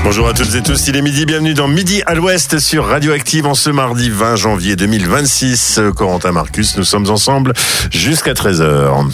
Bonjour à toutes et tous, il est midi, bienvenue dans Midi à l'Ouest sur Radioactive en ce mardi 20 janvier 2026. Corentin Marcus, nous sommes ensemble jusqu'à 13h.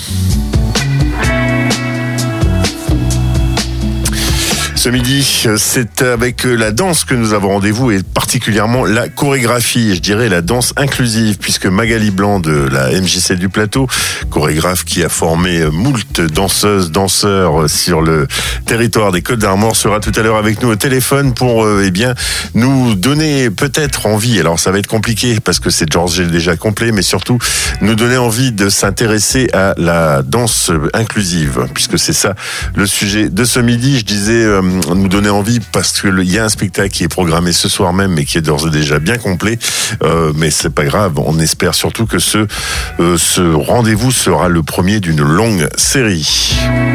Ce midi, c'est avec la danse que nous avons rendez-vous et particulièrement la chorégraphie, je dirais la danse inclusive, puisque Magali Blanc de la MJC du Plateau, chorégraphe qui a formé moult danseuses, danseurs sur le territoire des Côtes d'Armor, sera tout à l'heure avec nous au téléphone pour nous donner peut-être envie, alors ça va être compliqué parce que c'est déjà complet, mais surtout nous donner envie de s'intéresser à la danse inclusive, puisque c'est ça le sujet de ce midi. Je disais nous donner envie parce que il y a un spectacle qui est programmé ce soir même mais qui est d'ores et déjà bien complet, mais c'est pas grave, on espère surtout que ce rendez-vous sera le premier d'une longue série.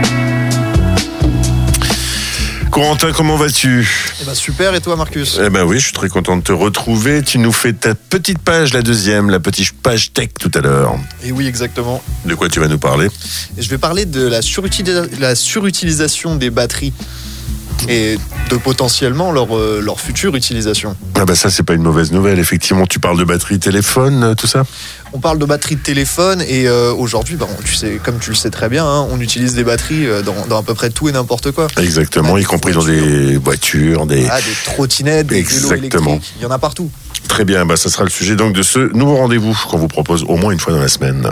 Corentin, comment vas-tu ? Super, et toi Marcus ? Oui, je suis très content de te retrouver. Tu nous fais ta petite page, la petite page tech tout à l'heure. Et oui, exactement. De quoi tu vas nous parler ? Je vais parler de la surutilisation des batteries et de potentiellement leur future utilisation. Ça c'est pas une mauvaise nouvelle, effectivement. Tu parles de batterie téléphone, tout ça ? On parle de batterie de téléphone et aujourd'hui, comme tu le sais très bien, on utilise des batteries dans à peu près tout et n'importe quoi. Exactement, y compris dans des voitures, des trottinettes, des vélos électriques, il y en a partout. Très bien, ça sera le sujet donc de ce nouveau rendez-vous qu'on vous propose au moins une fois dans la semaine.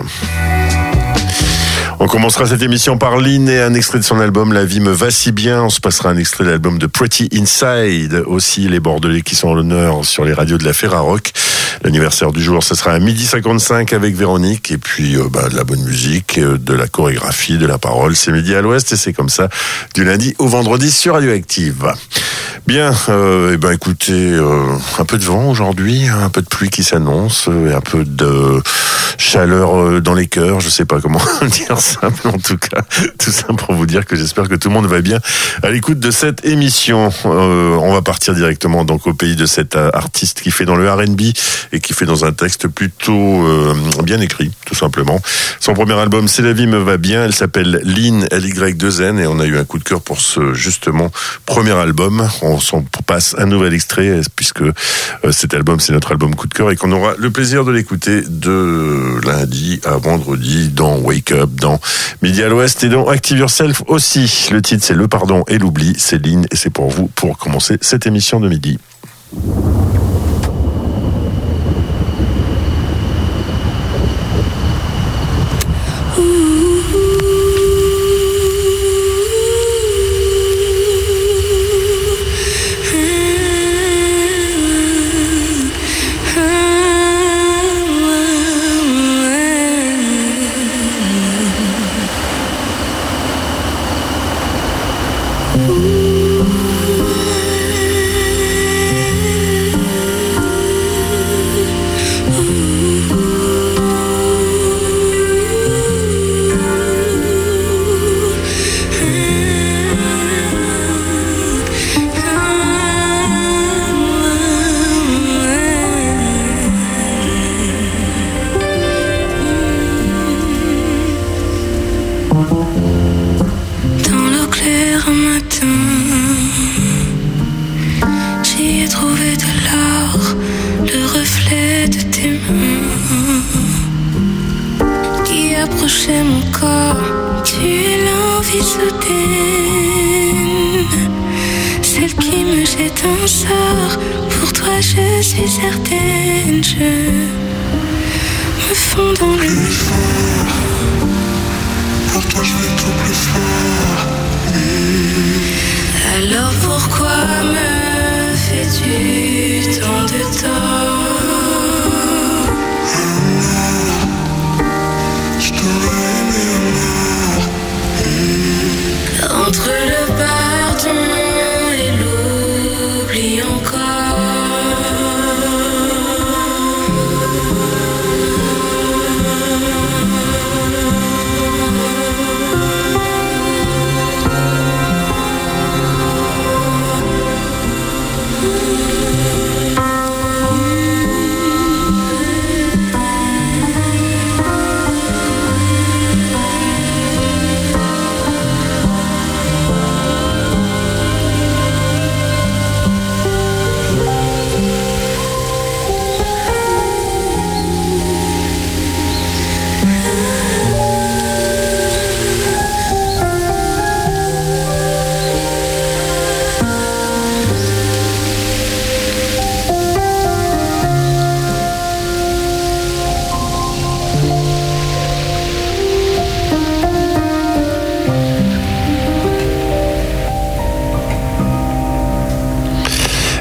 On commencera cette émission par Lynn et un extrait de son album La vie me va si bien. On se passera un extrait de l'album de Pretty Inside. Aussi les Bordelais qui sont en l'honneur sur les radios de la Ferrarock. L'anniversaire du jour, ce sera à 12h55 avec Véronique. Et puis de la bonne musique, de la chorégraphie, de la parole. C'est Midi à l'Ouest et c'est comme ça du lundi au vendredi sur Radioactive. Bien, écoutez, un peu de vent aujourd'hui, un peu de pluie qui s'annonce, et un peu de chaleur dans les cœurs, je sais pas comment dire ça, mais en tout cas, tout ça pour vous dire que j'espère que tout le monde va bien à l'écoute de cette émission. On va partir directement donc au pays de cet artiste qui fait dans le R&B et qui fait dans un texte plutôt bien écrit, tout simplement. Son premier album, C'est la vie me va bien, elle s'appelle Lynn, L-Y-2-N, et on a eu un coup de cœur pour ce, justement, premier album. On s'en passe un nouvel extrait, puisque cet album, c'est notre album coup de cœur, et qu'on aura le plaisir de l'écouter de lundi à vendredi dans Wake Up, dans Midi à l'Ouest et dans Active Yourself aussi. Le titre, c'est Le Pardon et l'Oubli, c'est Lynn, et c'est pour vous, pour commencer cette émission de midi.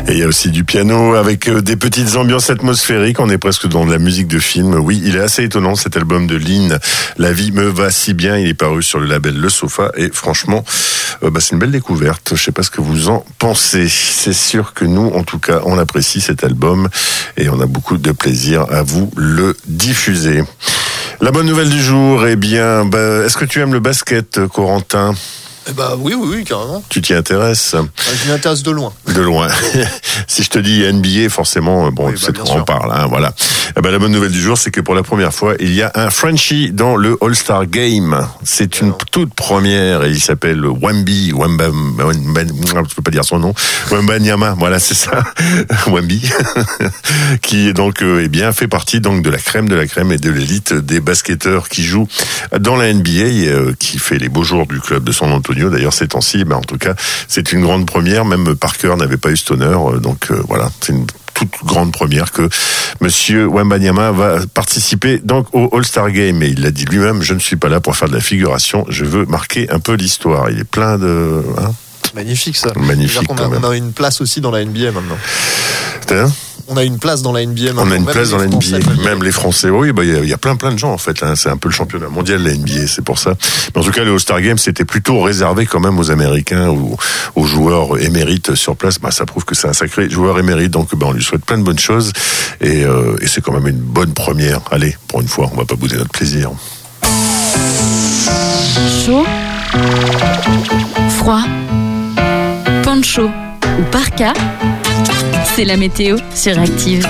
Et il y a aussi du piano avec des petites ambiances atmosphériques. On est presque dans de la musique de film. Oui, il est assez étonnant cet album de Lynn. La vie me va si bien. Il est paru sur le label Le Sofa et franchement, c'est une belle découverte. Je sais pas ce que vous en pensez. C'est sûr que nous, en tout cas, on apprécie cet album et on a beaucoup de plaisir à vous le diffuser. La bonne nouvelle du jour, eh bien, est-ce que tu aimes le basket, Corentin ? Oui, carrément. Tu t'y intéresses ? Je m'y intéresse de loin. De loin. Si je te dis NBA, forcément, tu sais de quoi on parle, hein, voilà. La bonne nouvelle du jour, c'est que pour la première fois, il y a un Frenchie dans le All-Star Game. C'est une toute première et il s'appelle Wemby, je peux pas dire son nom, Wembanyama, voilà, c'est ça, Wemby, qui est donc, fait partie donc de la crème et de l'élite des basketteurs qui jouent dans la NBA, qui fait les beaux jours du club de San Antonio. D'ailleurs, ces temps-ci, en tout cas, c'est une grande première. Même Parker n'avait pas eu cet honneur. Donc, voilà, c'est une toute grande première que Monsieur Wembanyama va participer donc au All-Star Game. Et il l'a dit lui-même, je ne suis pas là pour faire de la figuration. Je veux marquer un peu l'histoire. Il est plein de... Magnifique, ça. Magnifique. On a une place aussi dans la NBA maintenant. On a une place dans la NBA maintenant. On a une place dans la NBA, même les Français. Oui, il y a plein de gens en fait. Là, c'est un peu le championnat mondial la NBA, c'est pour ça. Mais en tout cas, le All-Star Game, c'était plutôt réservé quand même aux Américains ou aux joueurs émérites sur place. Ça prouve que c'est un sacré joueur émérite. Donc, on lui souhaite plein de bonnes choses et c'est quand même une bonne première. Allez, pour une fois, on va pas bouder notre plaisir. Chaud, froid, poncho ou parka. C'est la météo sur Active.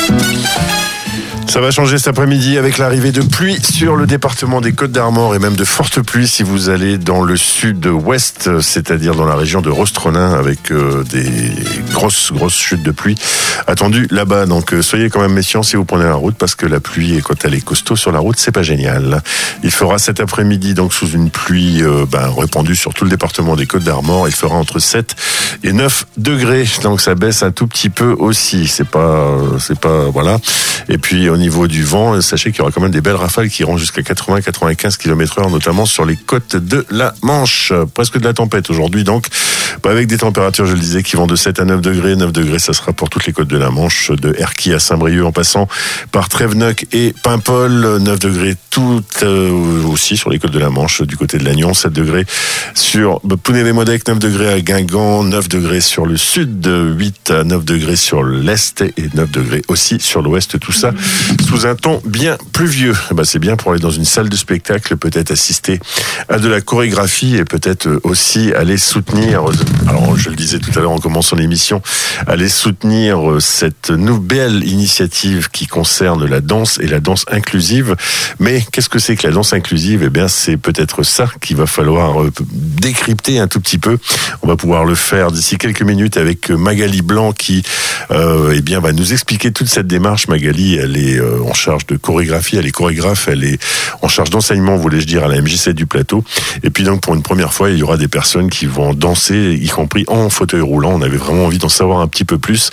Ça va changer cet après-midi avec l'arrivée de pluie sur le département des Côtes-d'Armor et même de fortes pluies si vous allez dans le sud-ouest, c'est-à-dire dans la région de Rostronin avec des grosses chutes de pluie attendues là-bas. Donc soyez quand même méfiants si vous prenez la route parce que la pluie, quand elle est costaud sur la route, c'est pas génial. Il fera cet après-midi donc sous une pluie répandue sur tout le département des Côtes-d'Armor. Il fera entre 7 et 9 degrés. Donc ça baisse un tout petit peu aussi. C'est pas voilà. Et puis au niveau du vent, sachez qu'il y aura quand même des belles rafales qui iront jusqu'à 80-95 km/h, notamment sur les côtes de la Manche. Presque de la tempête aujourd'hui, donc, avec des températures, je le disais, qui vont de 7 à 9 degrés. 9 degrés, ça sera pour toutes les côtes de la Manche, de Erquy à Saint-Brieuc, en passant par Tréveneuc et Paimpol. 9 degrés aussi sur les côtes de la Manche, du côté de Lannion. 7 degrés sur Pounet-les-Modec, 9 degrés à Guingamp, 9 degrés sur le sud, 8 à 9 degrés sur l'est et 9 degrés aussi sur l'ouest. Tout ça sous un ton bien pluvieux. C'est bien pour aller dans une salle de spectacle, peut-être assister à de la chorégraphie et peut-être aussi aller soutenir, alors je le disais tout à l'heure en commençant l'émission, aller soutenir cette nouvelle initiative qui concerne la danse et la danse inclusive. Mais qu'est-ce que c'est que la danse inclusive ? Eh bien, c'est peut-être ça qu'il va falloir décrypter un tout petit peu. On va pouvoir le faire d'ici quelques minutes avec Magali Blanc qui va nous expliquer toute cette démarche. Magali, elle est en charge de chorégraphie, elle est chorégraphe, elle est en charge d'enseignement, voulais-je dire, à la MJC du Plateau. Et puis donc, pour une première fois, il y aura des personnes qui vont danser, y compris en fauteuil roulant. On avait vraiment envie d'en savoir un petit peu plus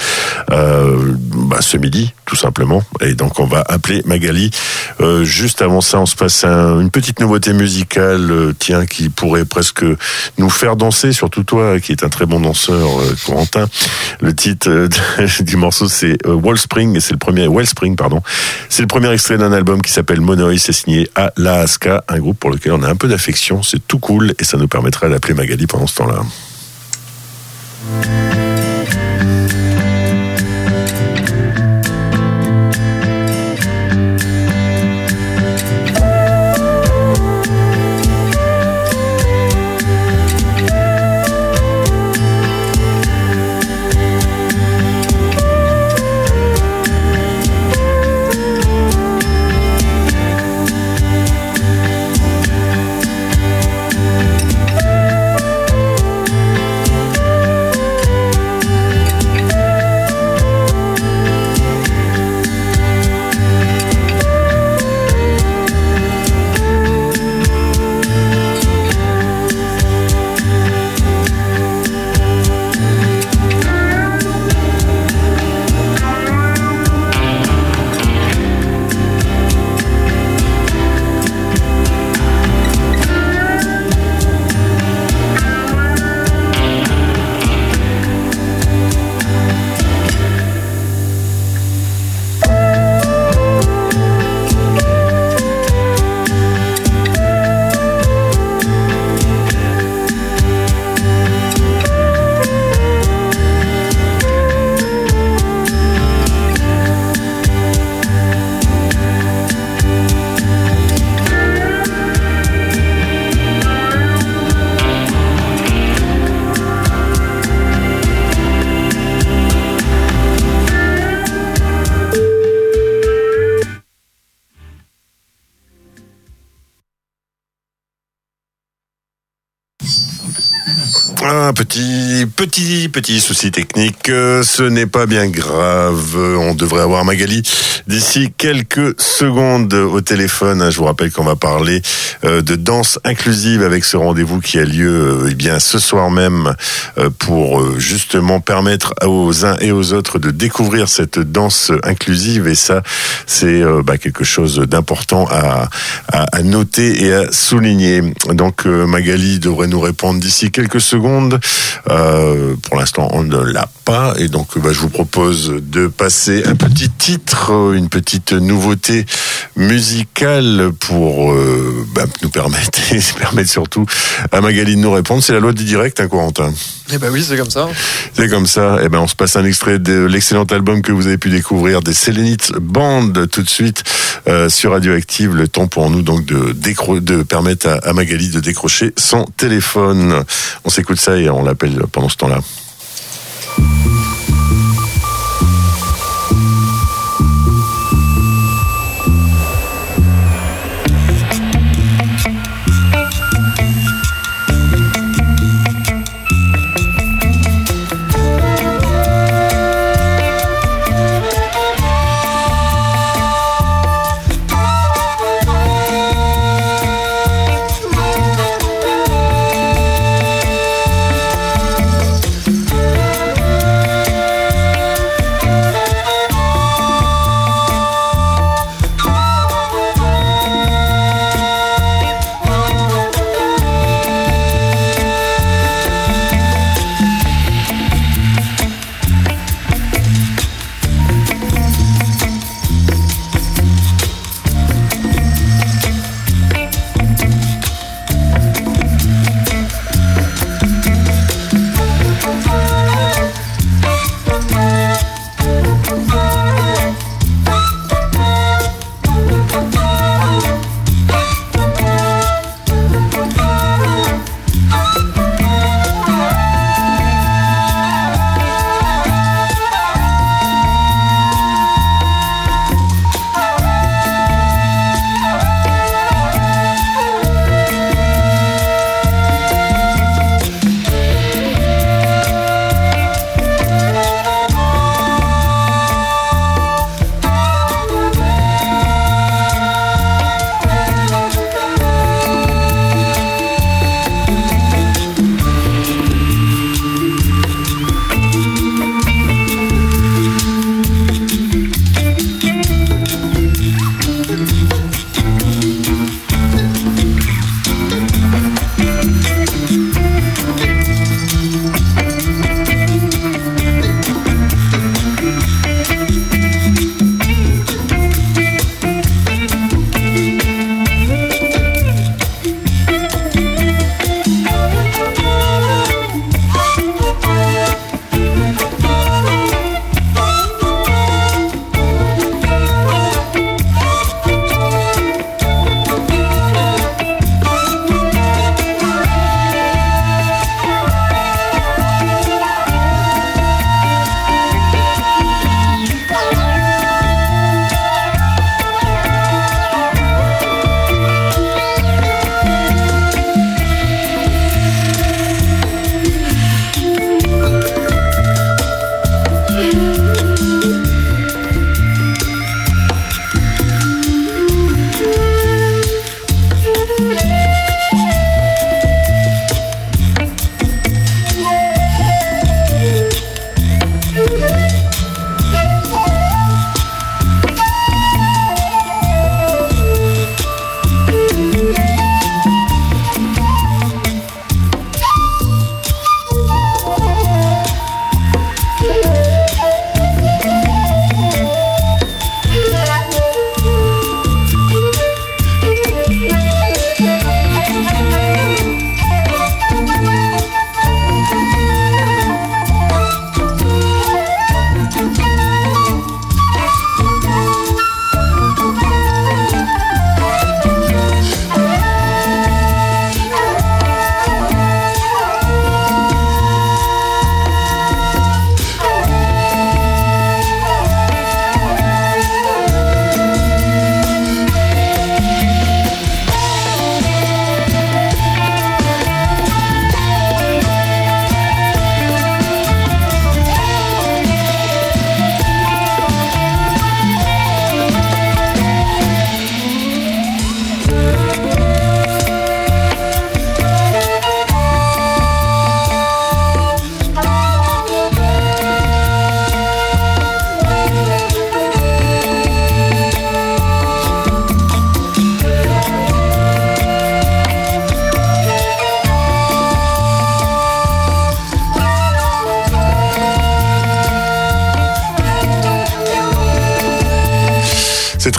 ce midi, tout simplement. Et donc, on va appeler Magali. Juste avant ça, on se passe une petite nouveauté musicale, qui pourrait presque nous faire danser, surtout toi, qui est un très bon danseur, Corentin. Le titre du morceau, c'est Wellspring, et c'est le premier C'est le premier extrait d'un album qui s'appelle Monoi, c'est signé Alaska, un groupe pour lequel on a un peu d'affection. C'est tout cool et ça nous permettra d'appeler Magali pendant ce temps-là. un petit souci technique. Ce n'est pas bien grave. On devrait avoir Magali d'ici quelques secondes au téléphone. Je vous rappelle qu'on va parler de danse inclusive avec ce rendez-vous qui a lieu ce soir même pour justement permettre aux uns et aux autres de découvrir cette danse inclusive. Et ça, c'est quelque chose d'important à noter et à souligner. Donc Magali devrait nous répondre d'ici quelques secondes. Pour l'instant, on ne l'a pas. Et donc, je vous propose de passer un petit titre, une petite nouveauté musicale pour nous permettre surtout à Magali de nous répondre. C'est la loi du direct, hein, Corentin? Eh ben oui, c'est comme ça. C'est comme ça. Eh ben, on se passe un extrait de l'excellent album que vous avez pu découvrir des Sélénites Band tout de suite sur Radioactive. Le temps pour nous donc de permettre à Magali de décrocher son téléphone. On s'écoute ça et on l'appelle pendant ce temps-là.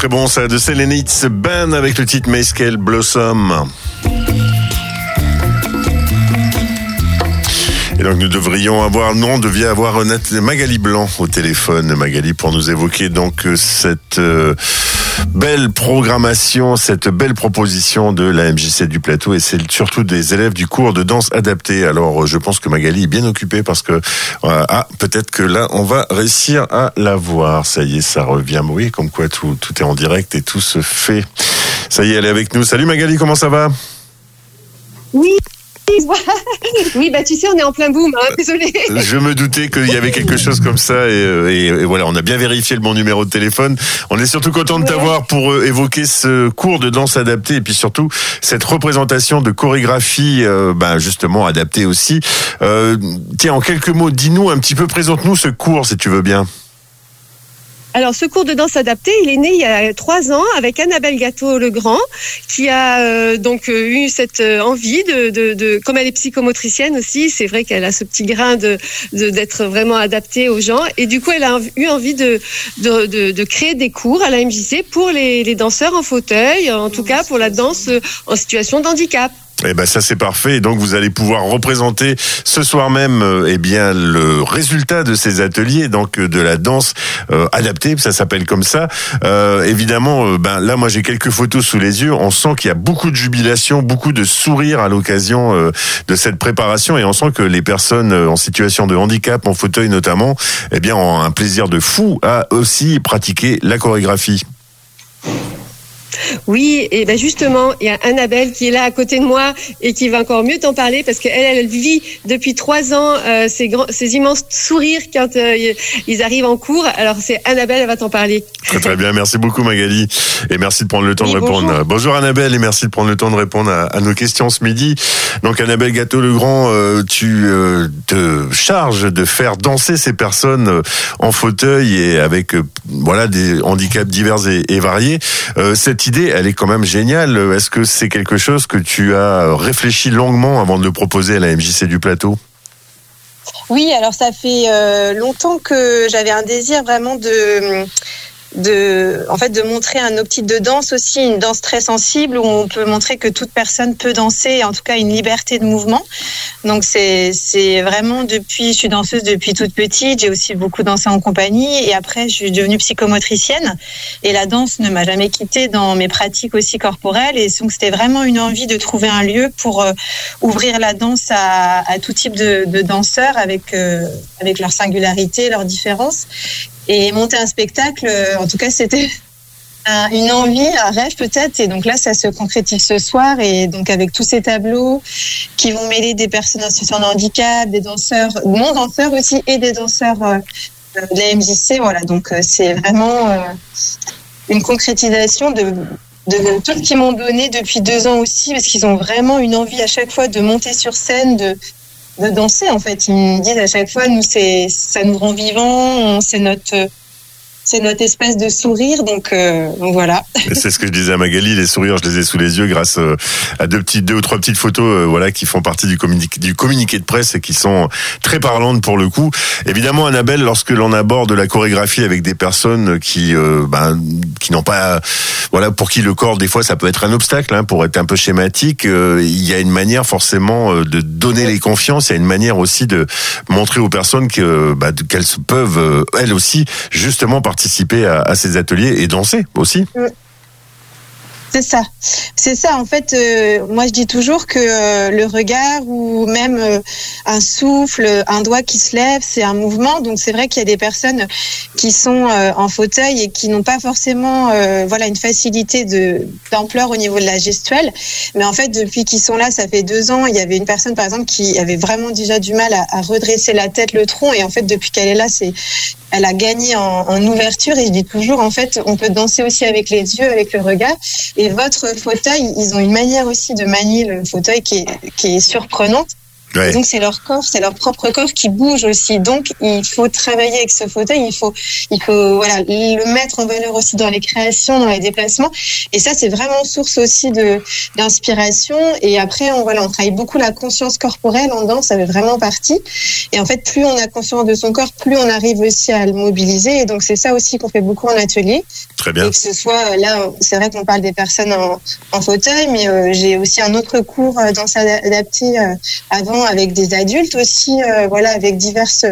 très bon ça, de Selenit's Band avec le titre Mescal Blossom. Et donc on devait avoir Magali Blanc au téléphone, Magali, pour nous évoquer donc cette belle programmation, cette belle proposition de la MJC du Plateau, et c'est surtout des élèves du cours de danse adaptée. Alors je pense que Magali est bien occupée parce que peut-être que là on va réussir à la voir. Ça y est, ça revient. Oui, comme quoi tout est en direct et tout se fait. Ça y est, elle est avec nous. Salut Magali, comment ça va? Oui, tu sais, on est en plein boom, désolé. Je me doutais qu'il y avait quelque chose comme ça et voilà, on a bien vérifié le bon numéro de téléphone. On est surtout content de t'avoir pour évoquer ce cours de danse adaptée et puis surtout cette représentation de chorégraphie justement adaptée aussi. Tiens, en quelques mots, dis-nous un petit peu, présente-nous ce cours si tu veux bien. Alors, ce cours de danse adaptée, il est né il y a 3 ans avec Annabelle Gâteau-Legrand, qui a eu cette envie de, comme elle est psychomotricienne aussi, c'est vrai qu'elle a ce petit grain d'être vraiment adaptée aux gens, et du coup, elle a eu envie de créer des cours à la MJC pour les danseurs en fauteuil, en tout cas pour la danse en situation de handicap. Eh ben ça c'est parfait. Et donc vous allez pouvoir représenter ce soir même le résultat de ces ateliers, donc de la danse adaptée, ça s'appelle comme ça. Évidemment, là moi j'ai quelques photos sous les yeux. On sent qu'il y a beaucoup de jubilation, beaucoup de sourires à l'occasion de cette préparation, et on sent que les personnes en situation de handicap, en fauteuil notamment, ont un plaisir de fou à aussi pratiquer la chorégraphie. Oui, et justement, il y a Annabelle qui est là à côté de moi et qui va encore mieux t'en parler parce qu'elle vit depuis 3 ans ces immenses sourires quand ils arrivent en cours. Alors c'est Annabelle, elle va t'en parler. Très très bien, merci beaucoup Magali et merci de prendre le temps de répondre. Bonjour Annabelle et merci de prendre le temps de répondre à nos questions ce midi. Donc Annabelle Gâteau-Legrand, tu te charges de faire danser ces personnes en fauteuil et avec des handicaps divers et variés. Cette idée, elle est quand même géniale. Est-ce que c'est quelque chose que tu as réfléchi longuement avant de le proposer à la MJC du Plateau ? Oui, alors ça fait longtemps que j'avais un désir vraiment de montrer un optique de danse aussi, une danse très sensible où on peut montrer que toute personne peut danser, en tout cas une liberté de mouvement. Donc c'est vraiment je suis danseuse depuis toute petite, j'ai aussi beaucoup dansé en compagnie et après je suis devenue psychomotricienne et la danse ne m'a jamais quittée dans mes pratiques aussi corporelles, et donc c'était vraiment une envie de trouver un lieu pour ouvrir la danse à tout type de danseurs avec leur singularité, leurs différences. Et monter un spectacle, en tout cas, c'était une envie, un rêve peut-être. Et donc là, ça se concrétise ce soir. Et donc avec tous ces tableaux qui vont mêler des personnes en situation de handicap, des danseurs, non-danseurs aussi, et des danseurs de la MJC. Voilà, donc c'est vraiment une concrétisation de tout ce qu'ils m'ont donné depuis 2 ans aussi, parce qu'ils ont vraiment une envie à chaque fois de monter sur scène, de danser en fait. Ils me disent à chaque fois, nous ça nous rend vivants, c'est notre espèce de sourire, donc voilà. Et c'est ce que je disais à Magali, les sourires, je les ai sous les yeux grâce à 2 ou 3 petites photos qui font partie du communiqué de presse et qui sont très parlantes pour le coup. Évidemment, Annabelle, lorsque l'on aborde la chorégraphie avec des personnes qui n'ont pas, pour qui le corps des fois ça peut être un obstacle, pour être un peu schématique, il y a une manière forcément de donner les confiances, il y a une manière aussi de montrer aux personnes qu'elles peuvent elles aussi justement participer à ces ateliers et danser aussi. C'est ça en fait. Moi je dis toujours que le regard ou même un souffle, un doigt qui se lève, c'est un mouvement. Donc c'est vrai qu'il y a des personnes qui sont en fauteuil et qui n'ont pas forcément une facilité d'ampleur au niveau de la gestuelle. Mais en fait depuis qu'ils sont là, ça fait 2 ans, il y avait une personne par exemple qui avait vraiment déjà du mal à redresser la tête, le tronc, et en fait depuis qu'elle est là, elle a gagné en ouverture. Et je dis toujours, en fait, on peut danser aussi avec les yeux, avec le regard. Et votre fauteuil, ils ont une manière aussi de manier le fauteuil qui est surprenante. Ouais. Et donc c'est leur corps, c'est leur propre corps qui bouge aussi. Donc il faut travailler avec ce fauteuil, il faut voilà le mettre en valeur aussi dans les créations, dans les déplacements. Et ça c'est vraiment source aussi d'inspiration. Et après on travaille beaucoup la conscience corporelle en danse, ça fait vraiment partie. Et en fait plus on a conscience de son corps, plus on arrive aussi à le mobiliser. Et donc c'est ça aussi qu'on fait beaucoup en atelier. Très bien. Et que ce soit là, c'est vrai qu'on parle des personnes en fauteuil, mais j'ai aussi un autre cours danse adaptée avant avec des adultes aussi, avec diverses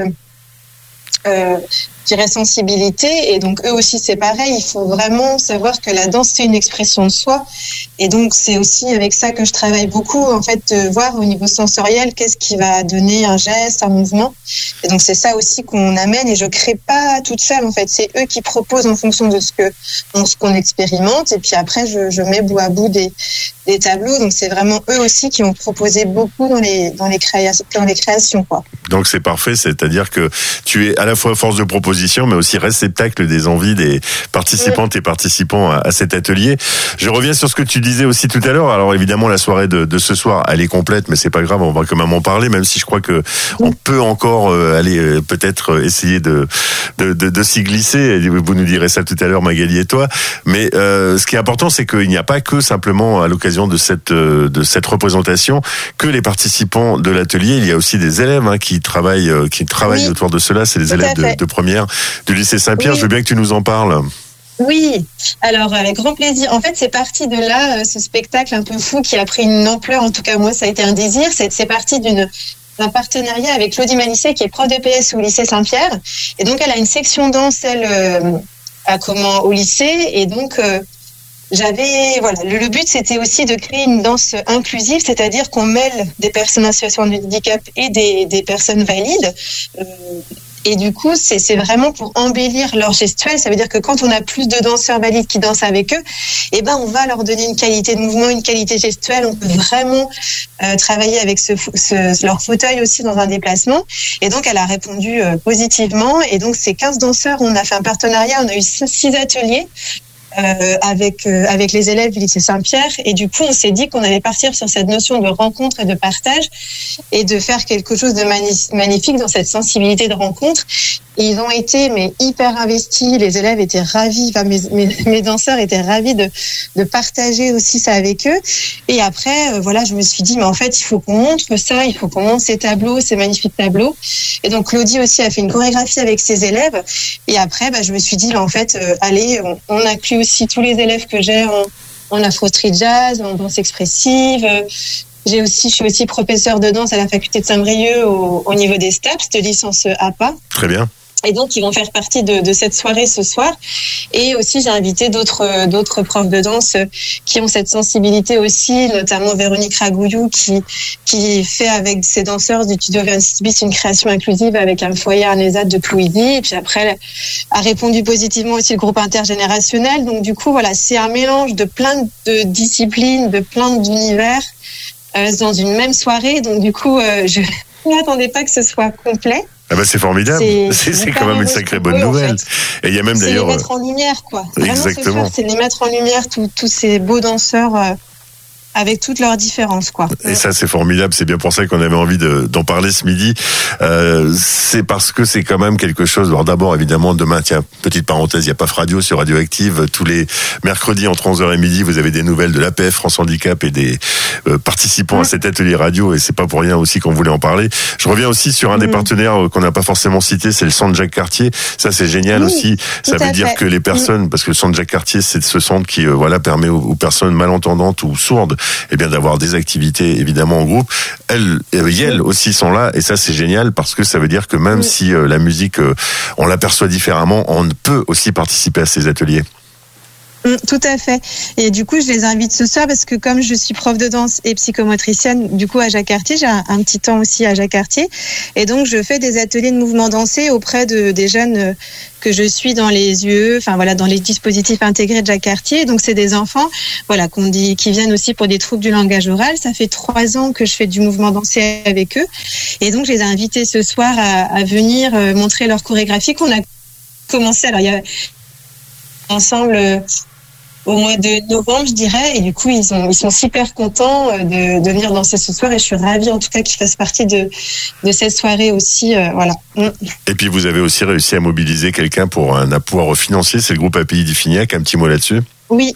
sensibilités. Et donc eux aussi c'est pareil, il faut vraiment savoir que la danse c'est une expression de soi. Et donc c'est aussi avec ça que je travaille beaucoup, en fait, de voir au niveau sensoriel qu'est-ce qui va donner un geste, un mouvement. Et donc c'est ça aussi qu'on amène, et je crée pas toute seule en fait, c'est eux qui proposent en fonction de ce qu'on expérimente, et puis après je mets bout à bout des tableaux. Donc c'est vraiment eux aussi qui ont proposé beaucoup dans les créations quoi. Donc c'est parfait, c'est-à-dire que tu es à la fois force de proposition mais aussi réceptacle des envies des participantes et participants à cet atelier. Je reviens sur ce que tu disais aussi tout à l'heure. Alors évidemment la soirée de ce soir elle est complète, mais c'est pas grave, on va quand même en parler, même si je crois que on peut encore aller peut-être essayer de s'y glisser. Vous nous direz ça tout à l'heure, Magali et toi. Mais ce qui est important, c'est qu'il n'y a pas que simplement à l'occasion de cette représentation que les participants de l'atelier. Il y a aussi des élèves qui travaillent oui, autour de cela. C'est les élèves de première du lycée Saint-Pierre. Oui. Je veux bien que tu nous en parles. Oui, alors avec grand plaisir. En fait, c'est parti de là, ce spectacle un peu fou qui a pris une ampleur. En tout cas, moi, ça a été un désir. C'est parti d'un partenariat avec Claudie Malissé, qui est prof d'EPS au lycée Saint-Pierre. Et donc, elle a une section danse, au lycée. Et donc, le but, c'était aussi de créer une danse inclusive, c'est-à-dire qu'on mêle des personnes en situation de handicap et des personnes valides. Et du coup, c'est vraiment pour embellir leur gestuelle. Ça veut dire que quand on a plus de danseurs valides qui dansent avec eux, on va leur donner une qualité de mouvement, une qualité gestuelle. On peut vraiment travailler avec leur fauteuil aussi dans un déplacement. Et donc, elle a répondu positivement. Et donc, ces 15 danseurs, on a fait un partenariat. On a eu 6 ateliers. Avec les élèves du lycée Saint-Pierre, et du coup on s'est dit qu'on allait partir sur cette notion de rencontre et de partage et de faire quelque chose de magnifique dans cette sensibilité de rencontre. Et ils ont été hyper investis, les élèves étaient ravis, mes danseurs étaient ravis de partager aussi ça avec eux. Et après je me suis dit mais en fait il faut qu'on montre ça, il faut qu'on montre ces tableaux, ces magnifiques tableaux. Et donc Claudie aussi a fait une chorégraphie avec ses élèves, et après je me suis dit en fait allez, on inclut aussi tous les élèves que j'ai en Afro Street Jazz, en danse expressive. Je suis aussi professeure de danse à la faculté de Saint-Brieuc au niveau des STAPS de licence APA. Très bien. Et donc, ils vont faire partie de cette soirée ce soir. Et aussi, j'ai invité d'autres profs de danse qui ont cette sensibilité aussi, notamment Véronique Ragouillou qui fait avec ses danseurs du Studio 26 bis une création inclusive avec un foyer Arnésat de Plouilly. Et puis après, elle a répondu positivement aussi le groupe intergénérationnel. Donc, du coup, c'est un mélange de plein de disciplines, de plein d'univers dans une même soirée. Donc, du coup, je n'attendais pas que ce soit complet. Ah c'est formidable, c'est quand même une sacrée bonne nouvelle. En fait. Et il y a même d'ailleurs les mettre en lumière quoi. Vraiment, exactement. C'est les mettre en lumière tous ces beaux danseurs avec toutes leurs différences quoi. Et ça c'est formidable, c'est bien pour ça qu'on avait envie d'en parler ce midi. C'est parce que c'est quand même quelque chose. Alors d'abord évidemment demain, tiens, petite parenthèse, il y a PAF Radio sur Radioactive tous les mercredis entre 11h et midi, vous avez des nouvelles de l'APF France Handicap et des participants à cet atelier radio, et c'est pas pour rien aussi qu'on voulait en parler. Je reviens aussi sur un des partenaires qu'on n'a pas forcément cité, c'est le centre Jacques Cartier. Ça c'est génial aussi. Ça veut dire que les personnes, parce que le centre Jacques Cartier c'est ce centre qui permet aux personnes malentendantes ou sourdes d'avoir des activités évidemment en groupe. Elles aussi sont là, et ça c'est génial parce que ça veut dire que même si la musique on l'aperçoit différemment, on peut aussi participer à ces ateliers. Tout à fait. Et du coup, je les invite ce soir parce que comme je suis prof de danse et psychomotricienne, du coup, à Jacques Cartier, j'ai un petit temps aussi à Jacques Cartier. Et donc, je fais des ateliers de mouvement dansé auprès des jeunes que je suis dans les UE, dans les dispositifs intégrés de Jacques Cartier. Donc, c'est des enfants, qui viennent aussi pour des troubles du langage oral. Ça fait 3 ans que je fais du mouvement dansé avec eux. Et donc, je les ai invités ce soir à venir montrer leur chorégraphie qu'on a commencé. Alors, il y a ensemble au mois de novembre, je dirais. Et du coup, ils sont super contents de venir danser ce soir. Et je suis ravie, en tout cas, qu'ils fassent partie de cette soirée aussi. Voilà. Et puis, vous avez aussi réussi à mobiliser quelqu'un pour un apport financier. C'est le groupe API d'Iffignac. Un petit mot là-dessus? Oui.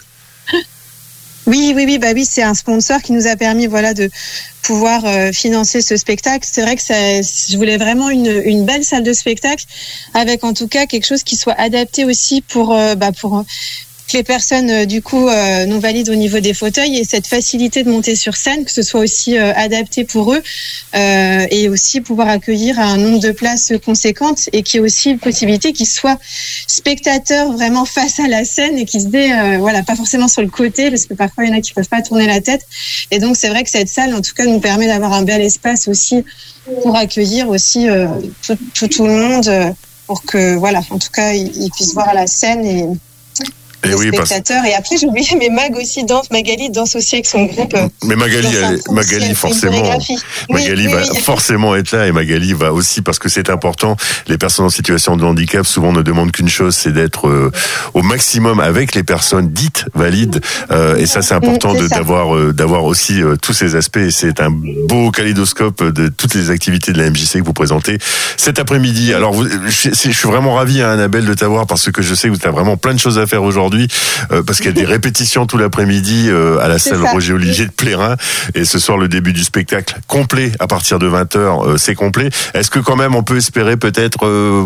Oui, c'est un sponsor qui nous a permis, de pouvoir financer ce spectacle. C'est vrai que je voulais vraiment une belle salle de spectacle avec, en tout cas, quelque chose qui soit adapté aussi pour que les personnes non valides au niveau des fauteuils aient cette facilité de monter sur scène, que ce soit aussi adapté pour eux et aussi pouvoir accueillir un nombre de places conséquentes et qu'il y ait aussi une possibilité qu'ils soient spectateurs vraiment face à la scène et qu'ils se disent pas forcément sur le côté, parce que parfois il y en a qui peuvent pas tourner la tête. Et donc c'est vrai que cette salle en tout cas nous permet d'avoir un bel espace aussi pour accueillir aussi tout le monde pour que en tout cas ils puissent voir la scène et les spectateurs. Et après, j'ai oublié, mais Magali danse aussi avec son groupe. Mais Magali forcément. Magali va forcément être là, et Magali va aussi, parce que c'est important. Les personnes en situation de handicap souvent ne demandent qu'une chose, c'est d'être au maximum avec les personnes dites valides. Et ça, c'est important d'avoir aussi tous ces aspects. Et c'est un beau kaléidoscope de toutes les activités de la MJC que vous présentez cet après-midi. Alors, je suis vraiment ravi, Annabelle, de t'avoir, parce que je sais que tu as vraiment plein de choses à faire aujourd'hui. Parce qu'il y a des répétitions tout l'après-midi à la salle Roger-Olivier de Plérin, et ce soir le début du spectacle complet à partir de 20h, c'est complet. Est-ce que quand même on peut espérer peut-être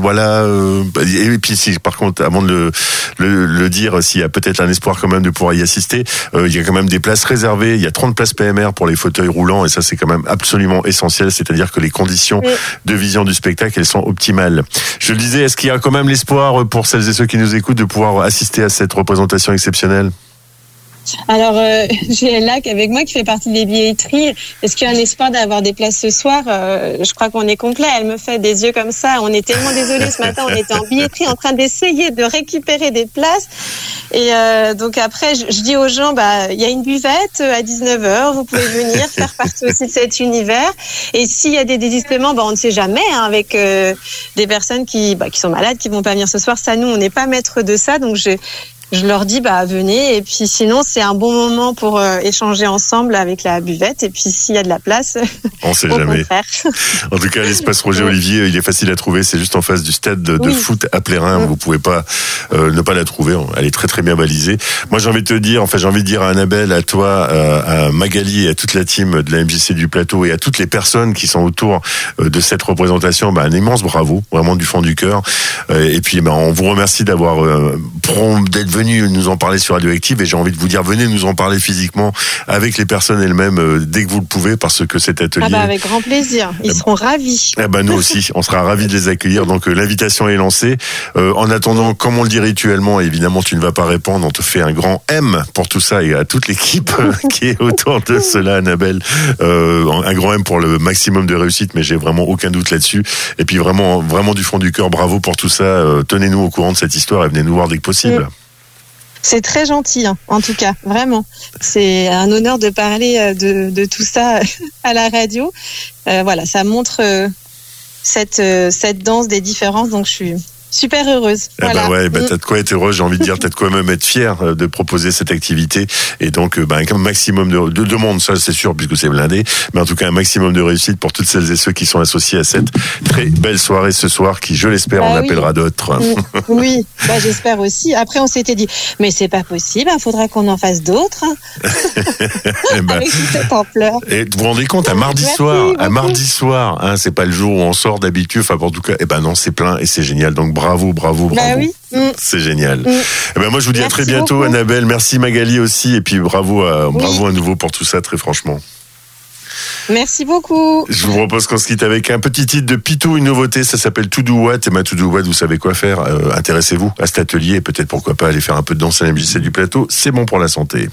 et puis si par contre avant de le dire, s'il y a peut-être un espoir quand même de pouvoir y assister, il y a quand même des places réservées, il y a 30 places PMR pour les fauteuils roulants, et ça c'est quand même absolument essentiel, c'est-à-dire que les conditions de vision du spectacle, elles sont optimales. Je le disais, est-ce qu'il y a quand même l'espoir pour celles et ceux qui nous écoutent de pouvoir assister à cette représentation exceptionnelle? Alors, j'ai Lac avec moi qui fait partie des billetteries. Est-ce qu'il y a un espoir d'avoir des places ce soir? Je crois qu'on est complet. Elle me fait des yeux comme ça. On est tellement désolés ce matin. On était en billetterie en train d'essayer de récupérer des places. Et donc après, je dis aux gens, il y a une buvette à 19h. Vous pouvez venir faire partie aussi de cet univers. Et s'il y a des désistements, on ne sait jamais, avec des personnes qui sont malades, qui vont pas venir ce soir. Ça, nous, on n'est pas maître de ça. Donc je leur dis venez, et puis sinon c'est un bon moment pour échanger ensemble avec la buvette, et puis s'il y a de la place, on sait jamais. En tout cas, l'espace Roger-Olivier, il est facile à trouver, c'est juste en face du stade de foot à Plérin. Vous pouvez pas ne pas la trouver, elle est très très bien balisée. Moi j'ai envie de dire à Annabelle, à toi, à Magali et à toute la team de la MJC du Plateau et à toutes les personnes qui sont autour de cette représentation, un immense bravo, vraiment du fond du cœur. Et puis on vous remercie d'être venu nous en parler sur Radioactive, et j'ai envie de vous dire, venez nous en parler physiquement avec les personnes elles-mêmes dès que vous le pouvez, parce que cet atelier... avec grand plaisir, ils seront ravis. Nous aussi, on sera ravis de les accueillir, donc l'invitation est lancée. En attendant, comme on le dit rituellement, évidemment tu ne vas pas répondre, on te fait un grand M pour tout ça, et à toute l'équipe qui est autour de cela, Annabelle, un grand M pour le maximum de réussite, mais j'ai vraiment aucun doute là-dessus. Et puis vraiment du fond du cœur, bravo pour tout ça, tenez-nous au courant de cette histoire et venez nous voir dès que possible. C'est très gentil, en tout cas, vraiment. C'est un honneur de parler de tout ça à la radio. Ça montre cette danse des différences, donc je suis super heureuse. T'as de quoi être heureuse, j'ai envie de dire, t'as de quoi même être fière de proposer cette activité, et donc un maximum de monde, ça c'est sûr puisque c'est blindé, mais en tout cas un maximum de réussite pour toutes celles et ceux qui sont associés à cette très belle soirée ce soir, qui, je l'espère, en appellera d'autres. Oui, j'espère aussi. Après on s'était dit, mais c'est pas possible, il faudra qu'on en fasse d'autres. Avec toute cette ampleur. Et vous vous rendez compte, un mardi soir, c'est pas le jour où on sort d'habitude, en tout cas, non, c'est plein et c'est génial, donc bravo. Oui. C'est génial. Moi je vous dis à très bientôt, beaucoup. Annabelle, merci Magali aussi, et puis bravo à nouveau pour tout ça, très franchement. Merci beaucoup. Je vous propose qu'on se quitte avec un petit titre de Pitou, une nouveauté, ça s'appelle To Do What. Et To Do What, vous savez quoi faire, intéressez-vous à cet atelier, et peut-être pourquoi pas aller faire un peu de danse à la MJC du Plateau, c'est bon pour la santé.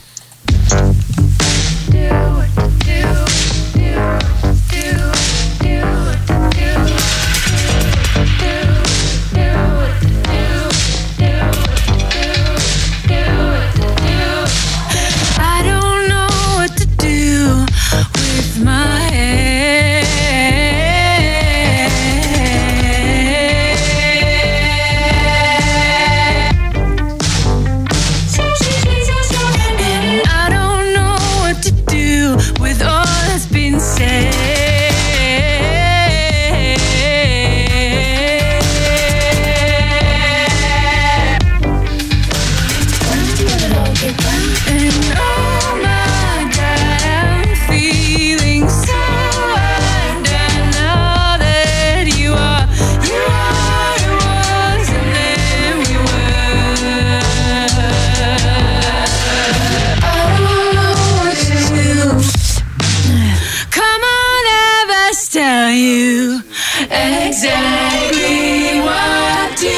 So she exactly what to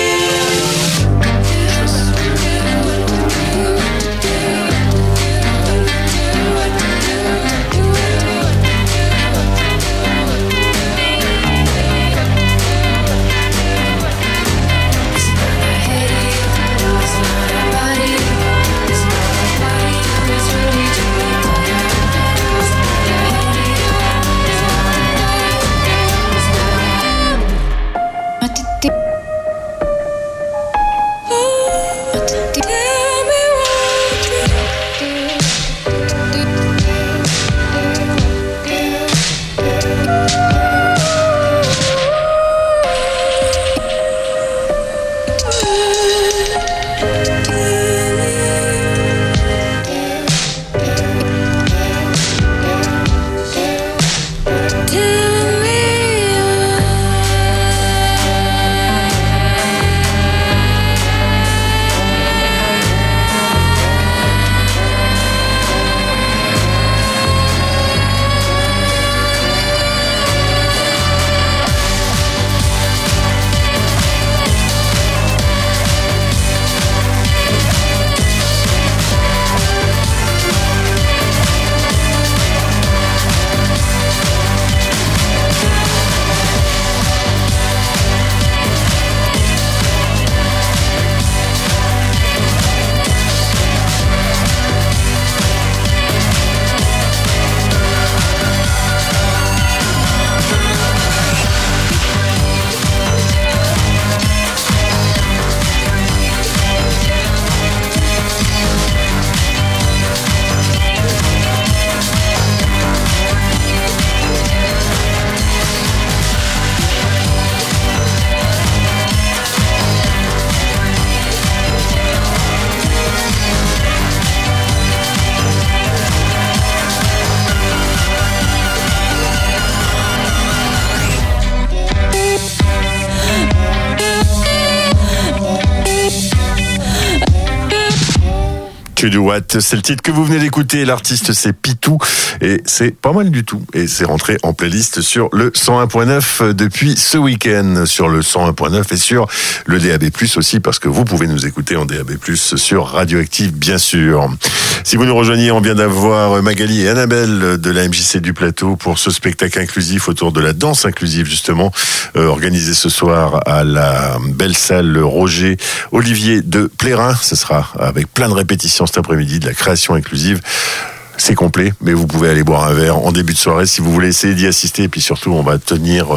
To Do What, c'est le titre que vous venez d'écouter. L'artiste, c'est Pitou et c'est pas mal du tout. Et c'est rentré en playlist sur le 101.9 depuis ce week-end, sur le 101.9 et sur le DAB+ aussi, parce que vous pouvez nous écouter en DAB+ sur Radioactive, bien sûr. Si vous nous rejoignez, on vient d'avoir Magali et Annabelle de la MJC du Plateau pour ce spectacle inclusif autour de la danse inclusive, justement, organisé ce soir à la belle salle Roger Olivier de Plérin. Ce sera avec plein de répétitions cet après-midi, de la création inclusive. C'est complet, mais vous pouvez aller boire un verre en début de soirée si vous voulez essayer d'y assister. Et puis surtout, on va se tenir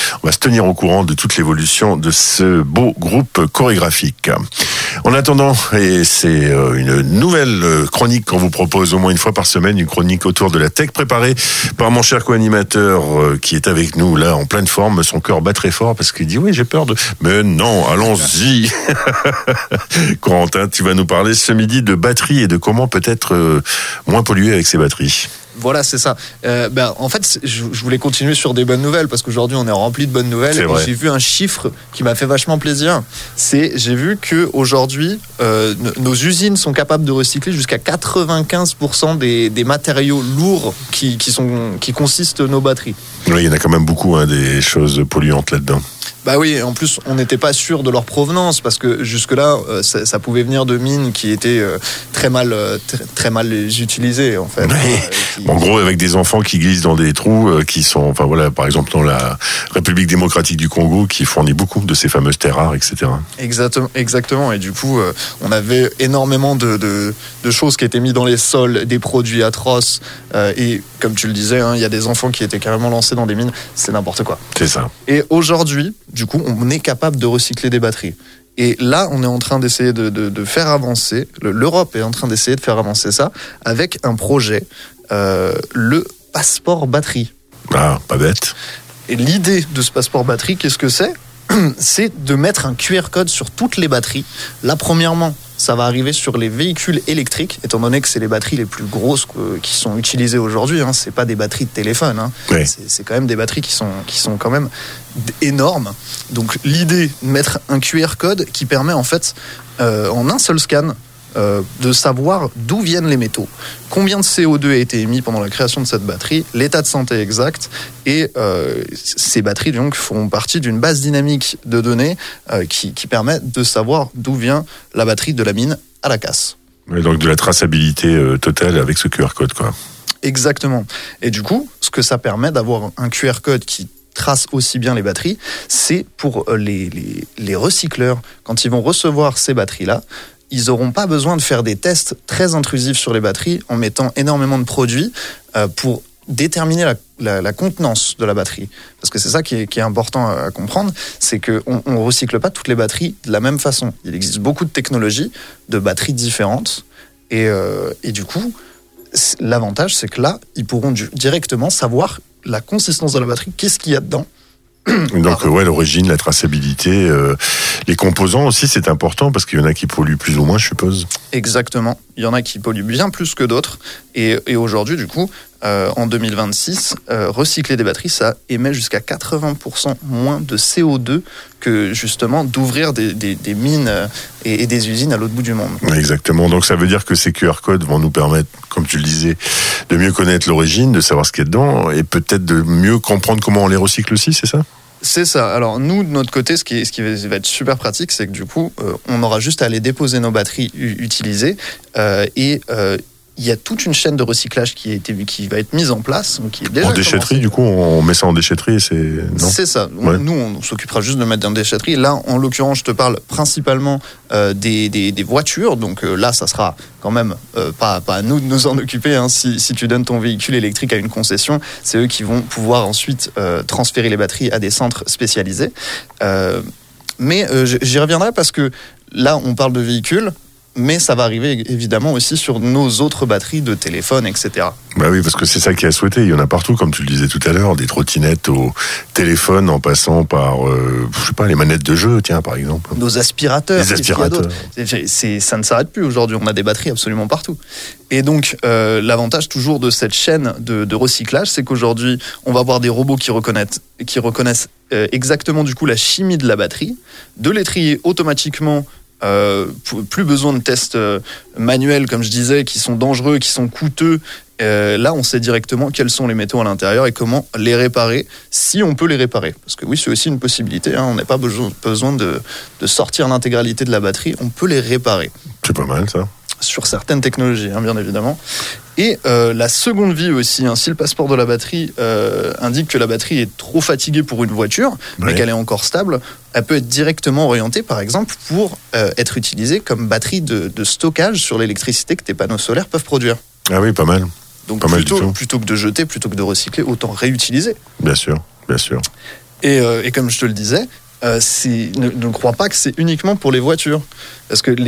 au courant de toute l'évolution de ce beau groupe chorégraphique. En attendant, et c'est une nouvelle chronique qu'on vous propose au moins une fois par semaine, une chronique autour de la tech préparée par mon cher co-animateur qui est avec nous là en pleine forme. Son cœur bat très fort parce qu'il dit oui, j'ai peur de... Mais non, allons-y. Corentin, tu vas nous parler ce midi de batterie et de comment peut-être moins polluer avec ses batteries. Voilà, c'est ça. En fait, je voulais continuer sur des bonnes nouvelles parce qu'aujourd'hui, on est rempli de bonnes nouvelles. Et j'ai vu un chiffre qui m'a fait vachement plaisir. J'ai vu qu'aujourd'hui, nos usines sont capables de recycler jusqu'à 95% des matériaux lourds qui consistent nos batteries. Oui, il y en a quand même beaucoup, des choses polluantes là-dedans. Bah oui, en plus, on n'était pas sûr de leur provenance parce que jusque-là, ça pouvait venir de mines qui étaient très mal utilisées, en fait. Oui. En gros, avec des enfants qui glissent dans des trous qui sont, par exemple, dans la République démocratique du Congo, qui fournit beaucoup de ces fameuses terres rares, etc. Exactement. Et du coup, on avait énormément de choses qui étaient mises dans les sols, des produits atroces. Et comme tu le disais, il y a des enfants qui étaient carrément lancés dans des mines. C'est n'importe quoi. C'est ça. Et aujourd'hui, du coup, on est capable de recycler des batteries. Et là, on est en train d'essayer de faire avancer, l'Europe est en train d'essayer de faire avancer ça avec un projet, le passeport batterie. Ah, pas bête. Et l'idée de ce passeport batterie, qu'est-ce que c'est ? C'est de mettre un QR code sur toutes les batteries. Là, premièrement, ça va arriver sur les véhicules électriques, étant donné que c'est les batteries les plus grosses qui sont utilisées aujourd'hui. C'est pas des batteries de téléphone. Oui. C'est quand même des batteries qui sont quand même énormes. Donc l'idée de mettre un QR code qui permet en fait, en un seul scan, de savoir d'où viennent les métaux, combien de CO2 a été émis pendant la création de cette batterie, l'état de santé exact, et ces batteries donc font partie d'une base dynamique de données qui permet de savoir d'où vient la batterie de la mine à la casse. Et donc de la traçabilité totale avec ce QR code, quoi. Exactement. Et du coup, ce que ça permet d'avoir un QR code qui trace aussi bien les batteries, c'est pour les recycleurs, quand ils vont recevoir ces batteries-là, ils n'auront pas besoin de faire des tests très intrusifs sur les batteries en mettant énormément de produits pour déterminer la contenance de la batterie. Parce que c'est ça qui est important à comprendre, c'est qu'on ne recycle pas toutes les batteries de la même façon. Il existe beaucoup de technologies, de batteries différentes, et du coup, l'avantage, c'est que là, ils pourront directement savoir la consistance de la batterie, qu'est-ce qu'il y a dedans. Donc l'origine, la traçabilité, les composants aussi, c'est important parce qu'il y en a qui polluent plus ou moins, je suppose. Exactement, il y en a qui polluent bien plus que d'autres, et aujourd'hui du coup, en 2026, recycler des batteries, ça émet jusqu'à 80% moins de CO2 que justement d'ouvrir des mines et des usines à l'autre bout du monde. Exactement, donc ça veut dire que ces QR codes vont nous permettre, comme tu le disais, de mieux connaître l'origine, de savoir ce qu'il y a dedans, et peut-être de mieux comprendre comment on les recycle aussi, c'est ça ? C'est ça. Alors nous, de notre côté, ce qui va être super pratique, c'est que du coup, on aura juste à aller déposer nos batteries utilisées et il y a toute une chaîne de recyclage qui va être mise en place. Qui est déjà en déchetterie, commencé. Du coup, on met ça en déchetterie et c'est ça. Ouais. Nous, on s'occupera juste de mettre dans la déchetterie. Là, en l'occurrence, je te parle principalement des voitures. Donc là, ça sera quand même pas à nous de nous en occuper. Hein. Si tu donnes ton véhicule électrique à une concession, c'est eux qui vont pouvoir ensuite transférer les batteries à des centres spécialisés. Mais j'y reviendrai parce que là, on parle de véhicules. Mais ça va arriver évidemment aussi sur nos autres batteries de téléphone, etc. Bah oui, parce que c'est ça qui est à souhaiter. Il y en a partout, comme tu le disais tout à l'heure, des trottinettes au téléphone en passant par, je sais pas, les manettes de jeu, tiens, par exemple. Nos aspirateurs. Les aspirateurs. Ça ne s'arrête plus aujourd'hui. On a des batteries absolument partout. Et donc, l'avantage toujours de cette chaîne de recyclage, c'est qu'aujourd'hui, on va avoir des robots qui reconnaissent exactement du coup la chimie de la batterie, de les trier automatiquement. Plus besoin de tests manuels, comme je disais, qui sont dangereux, qui sont coûteux. Là, on sait directement quels sont les métaux à l'intérieur et comment les réparer, si on peut les réparer. Parce que oui, c'est aussi une possibilité. Hein, on n'a pas besoin de sortir l'intégralité de la batterie. On peut les réparer. C'est pas mal, ça. Sur certaines technologies, hein, bien évidemment. Et la seconde vie aussi, hein, si le passeport de la batterie indique que la batterie est trop fatiguée pour une voiture, mais qu'elle est encore stable, elle peut être directement orientée, par exemple, pour être utilisée comme batterie de stockage sur l'électricité que tes panneaux solaires peuvent produire. Ah oui, pas mal. Donc plutôt que de jeter, plutôt que de recycler, autant réutiliser. Bien sûr, bien sûr. Et comme je te le disais, ne crois pas que c'est uniquement pour les voitures. Parce que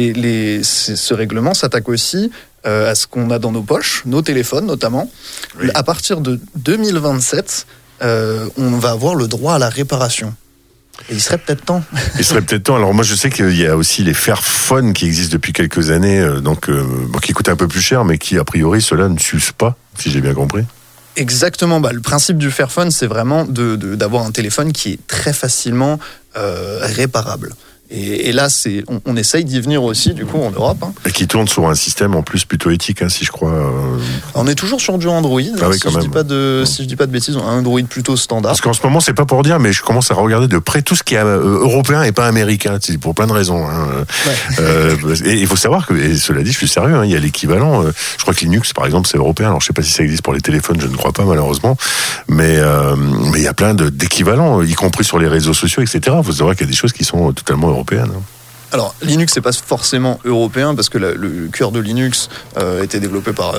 ce règlement s'attaque aussi à ce qu'on a dans nos poches, nos téléphones notamment. Oui. À partir de 2027, on va avoir le droit à la réparation. Et il serait peut-être temps. Alors moi je sais qu'il y a aussi les Fairphone qui existent depuis quelques années, qui coûtent un peu plus cher, mais qui a priori cela ne s'use pas, si j'ai bien compris. Exactement. Le principe du Fairphone, c'est vraiment d'avoir un téléphone qui est très facilement réparable. Et là, on essaye d'y venir aussi, du coup, en Europe. Hein. Et qui tourne sur un système en plus plutôt éthique, hein, si je crois. On est toujours sur du Android. Ah oui, si je dis pas de bêtises, on a un Android plutôt standard. Parce qu'en ce moment, c'est pas pour dire, mais je commence à regarder de près tout ce qui est européen et pas américain, pour plein de raisons. Hein. Ouais. Et il faut savoir que, et cela dit, je suis sérieux, hein, il y a l'équivalent. Je crois que Linux, par exemple, c'est européen. Alors, je sais pas si ça existe pour les téléphones, je ne crois pas malheureusement. Mais il y a plein d'équivalents, y compris sur les réseaux sociaux, etc. Vous saurez qu'il y a des choses qui sont totalement européennes. Alors, Linux, c'est pas forcément européen, parce que le cœur de Linux a été développé par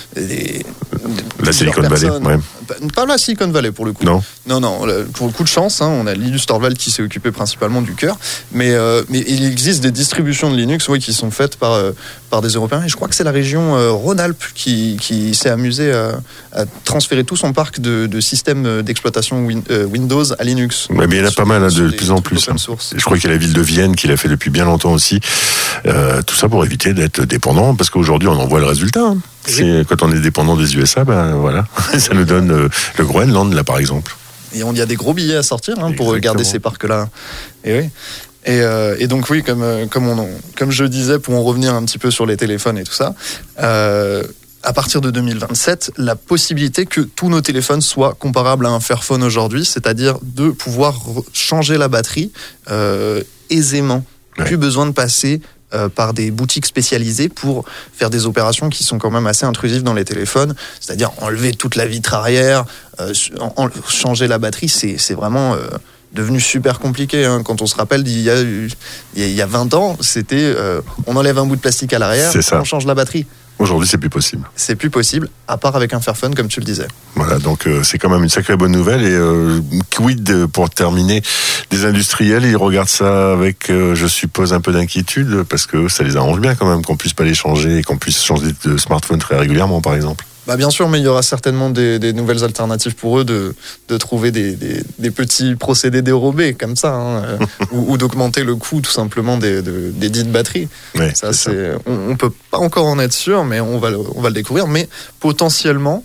la Silicon Valley, ouais. Pas la Silicon Valley, pour le coup. Non, pour le coup de chance, hein, on a Linus Torvald qui s'est occupé principalement du cœur, mais il existe des distributions de Linux qui sont faites par des Européens, et je crois que c'est la région Rhône-Alpes qui s'est amusée à transférer tout son parc de systèmes d'exploitation Windows à Linux. Mais il y en a pas mal, de plus en plus. Hein. Je crois qu'il y a la ville de Vienne qui l'a fait depuis bien longtemps aussi. Tout ça pour éviter d'être dépendant, parce qu'aujourd'hui on en voit le résultat. Hein. Quand on est dépendant des USA, voilà, ça nous donne le Groenland là par exemple. Et il y a des gros billets à sortir pour garder ces parcs-là. Et oui. Et donc oui, comme je disais, pour en revenir un petit peu sur les téléphones et tout ça, à partir de 2027, la possibilité que tous nos téléphones soient comparables à un Fairphone aujourd'hui, c'est-à-dire de pouvoir changer la batterie aisément. Ouais. Plus besoin de passer par des boutiques spécialisées pour faire des opérations qui sont quand même assez intrusives dans les téléphones, c'est-à-dire enlever toute la vitre arrière, changer la batterie, c'est vraiment devenu super compliqué. Hein. Quand on se rappelle, il y a 20 ans, c'était on enlève un bout de plastique à l'arrière, on change la batterie. Aujourd'hui, c'est plus possible. C'est plus possible, à part avec un Fairphone, comme tu le disais. Voilà, donc c'est quand même une sacrée bonne nouvelle. Et quid, pour terminer, des industriels, ils regardent ça avec, je suppose, un peu d'inquiétude, parce que ça les arrange bien quand même, qu'on puisse pas les changer et qu'on puisse changer de smartphone très régulièrement, par exemple. Bah bien sûr, mais il y aura certainement des nouvelles alternatives pour eux de trouver des petits procédés dérobés comme ça, hein, ou d'augmenter le coût tout simplement des dites batteries. Ouais, ça. On peut pas encore en être sûr, mais on va le découvrir. Mais potentiellement,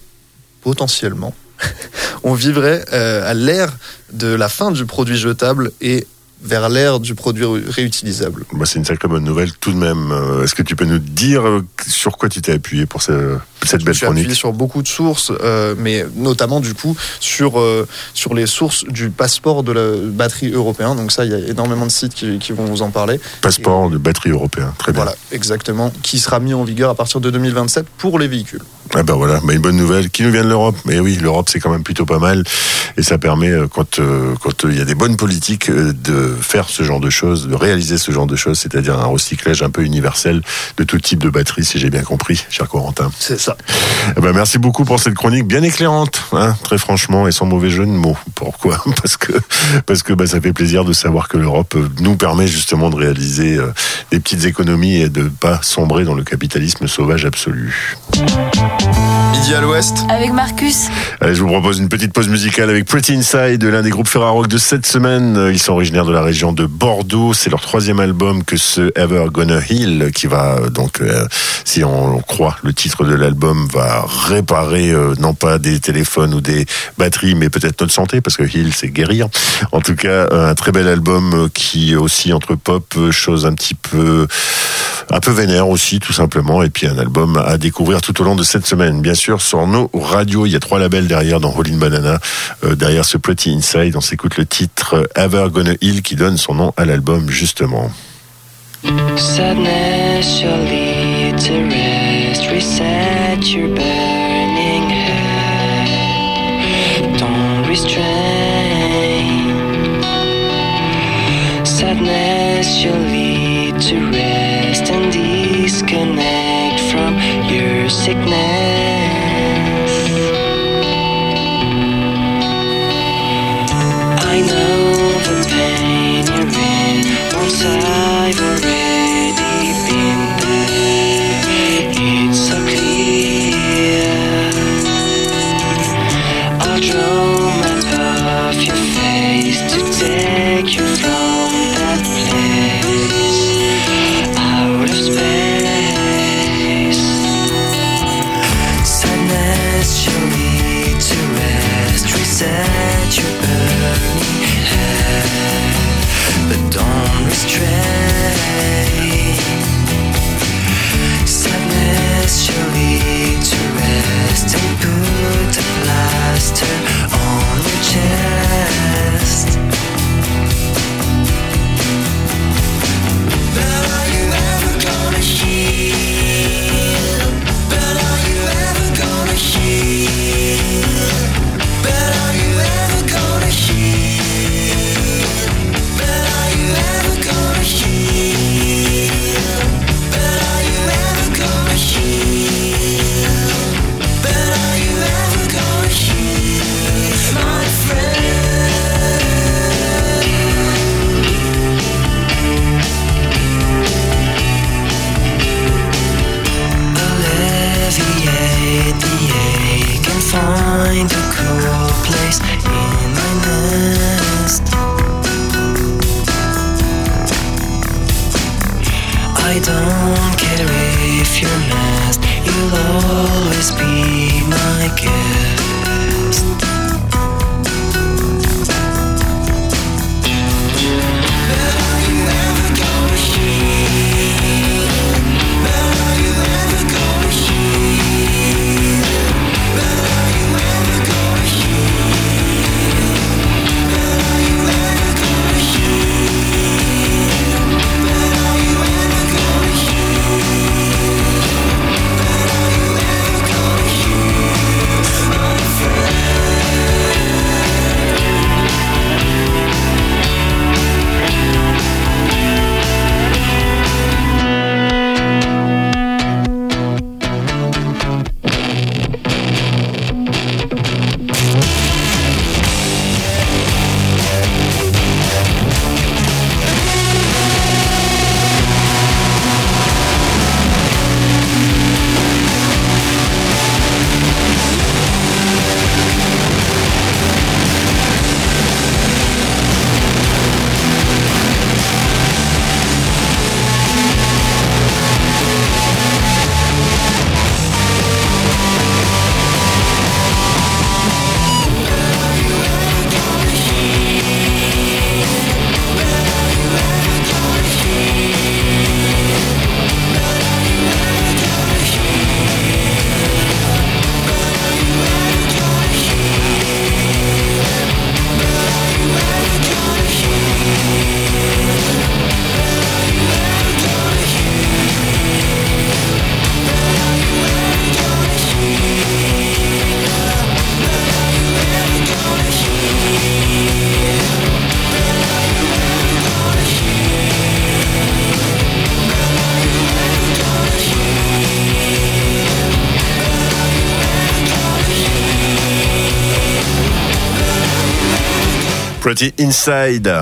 on vivrait à l'ère de la fin du produit jetable et vers l'ère du produit réutilisable. Bah, c'est une sacrée bonne nouvelle tout de même. Est-ce que tu peux nous dire sur quoi tu t'es appuyé pour cette belle chronique ? Je suis appuyé sur beaucoup de sources, mais notamment du coup sur les sources du passeport de la batterie européen. Donc ça, il y a énormément de sites qui vont vous en parler. Passeport de batterie européen, très bien. Voilà, exactement, qui sera mis en vigueur à partir de 2027 pour les véhicules. Ah ben voilà, une bonne nouvelle qui nous vient de l'Europe. Mais oui, l'Europe c'est quand même plutôt pas mal et ça permet quand il y a des bonnes politiques de faire ce genre de choses, de réaliser ce genre de choses, c'est-à-dire un recyclage un peu universel de tout type de batterie, si j'ai bien compris, cher Corentin. C'est ça. Eh ben merci beaucoup pour cette chronique bien éclairante, hein, très franchement et sans mauvais jeu de mots. Pourquoi ? Parce que ça fait plaisir de savoir que l'Europe nous permet justement de réaliser des petites économies et de pas sombrer dans le capitalisme sauvage absolu. Midi à l'Ouest avec Marcus. Allez, je vous propose une petite pause musicale avec Pretty Inside, l'un des groupes Ferrarock de cette semaine. Ils sont originaires de la région de Bordeaux. C'est leur 3e album que ce Ever Gonna Heal, qui va donc, si on croit le titre de l'album, va réparer non pas des téléphones ou des batteries, mais peut-être notre santé, parce que heal c'est guérir. En tout cas, un très bel album qui aussi entre pop, choses un peu vénère aussi, tout simplement, et puis un album à découvrir tout au long de cette semaine. Bien sûr, sur nos radios, il y a 3 labels derrière dans Rollin' Banana. Derrière ce Pretty Inside, on s'écoute le titre Ever Gonna Heal qui donne son nom à l'album, justement. Sadness shall lead to rest, reset your burning head, don't restrain. Sadness shall lead to rest and disconnect from your sickness. I know the pain you're in, once I've already been there, it's so clear. I'll draw my off your face to take you from that place, out of space. Sadness shall lead to rest, reset your burning head, but don't restrain. Sadness shall lead to rest and put a plaster on your chest. But are you ever gonna heal? But are you ever gonna heal? But are you ever gonna heal? But are you ever gonna heal? But are you ever gonna heal? But are you ever gonna heal, my friend? Alleviate the ache and find a cool place in my nest. I don't care if you're messed, you'll always be my guest. But are you Pretty Inside.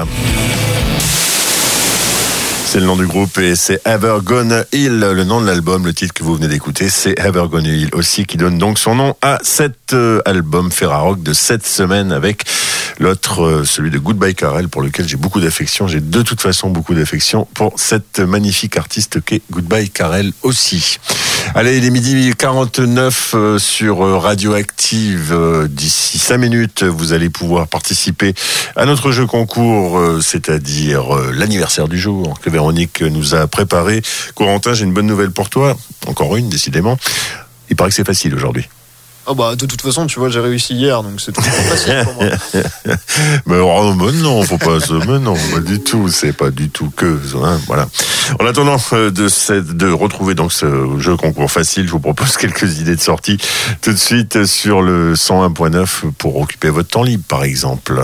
C'est le nom du groupe et c'est Ever Gonna Heal, le nom de l'album. Le titre que vous venez d'écouter, c'est Ever Gonna Heal aussi, qui donne donc son nom à cet album Ferrarock de cette semaine, avec l'autre, celui de Goodbye Carel, pour lequel j'ai beaucoup d'affection. J'ai de toute façon beaucoup d'affection pour cette magnifique artiste qu'est Goodbye Carel aussi. Allez, il est 12h49 sur Radioactive. D'ici 5 minutes, vous allez pouvoir participer à notre jeu concours, c'est-à-dire l'anniversaire du jour que Véronique nous a préparé. Corentin, j'ai une bonne nouvelle pour toi. Encore une, décidément. Il paraît que c'est facile aujourd'hui. Oh bah, de toute façon, tu vois, j'ai réussi hier, donc c'est toujours facile pour moi. Mais non, faut pas mais non, pas du tout, c'est pas du tout que, hein, voilà. En attendant de retrouver donc ce jeu concours facile, je vous propose quelques idées de sortie tout de suite sur le 101.9 pour occuper votre temps libre, par exemple.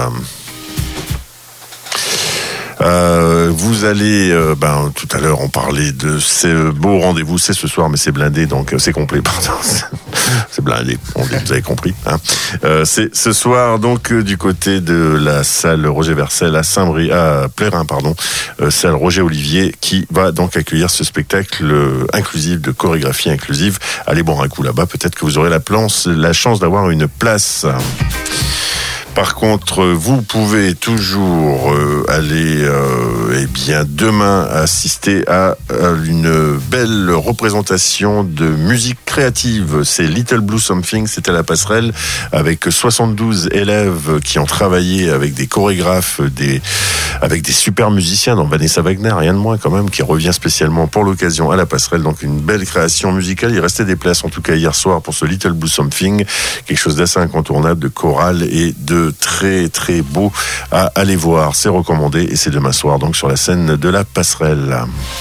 Vous allez, tout à l'heure on parlait de ces beaux rendez-vous, c'est ce soir mais c'est blindé, donc c'est complet, pardon, c'est blindé, vous avez compris, hein. C'est ce soir donc du côté de la salle Roger Vercel à Plérin, salle Roger Olivier, qui va donc accueillir ce spectacle inclusif, de chorégraphie inclusive. Allez boire un coup là-bas, peut-être que vous aurez la chance d'avoir une place. Par contre, vous pouvez toujours aller demain assister à une belle représentation de musique créative. C'est Little Blue Something, c'est à la Passerelle, avec 72 élèves qui ont travaillé avec des chorégraphes, avec des super musiciens, dont Vanessa Wagner, rien de moins quand même, qui revient spécialement pour l'occasion à la Passerelle. Donc une belle création musicale. Il restait des places en tout cas hier soir pour ce Little Blue Something, quelque chose d'assez incontournable, de chorale et de très très beau à aller voir. C'est recommandé et c'est demain soir donc sur la scène de la Passerelle.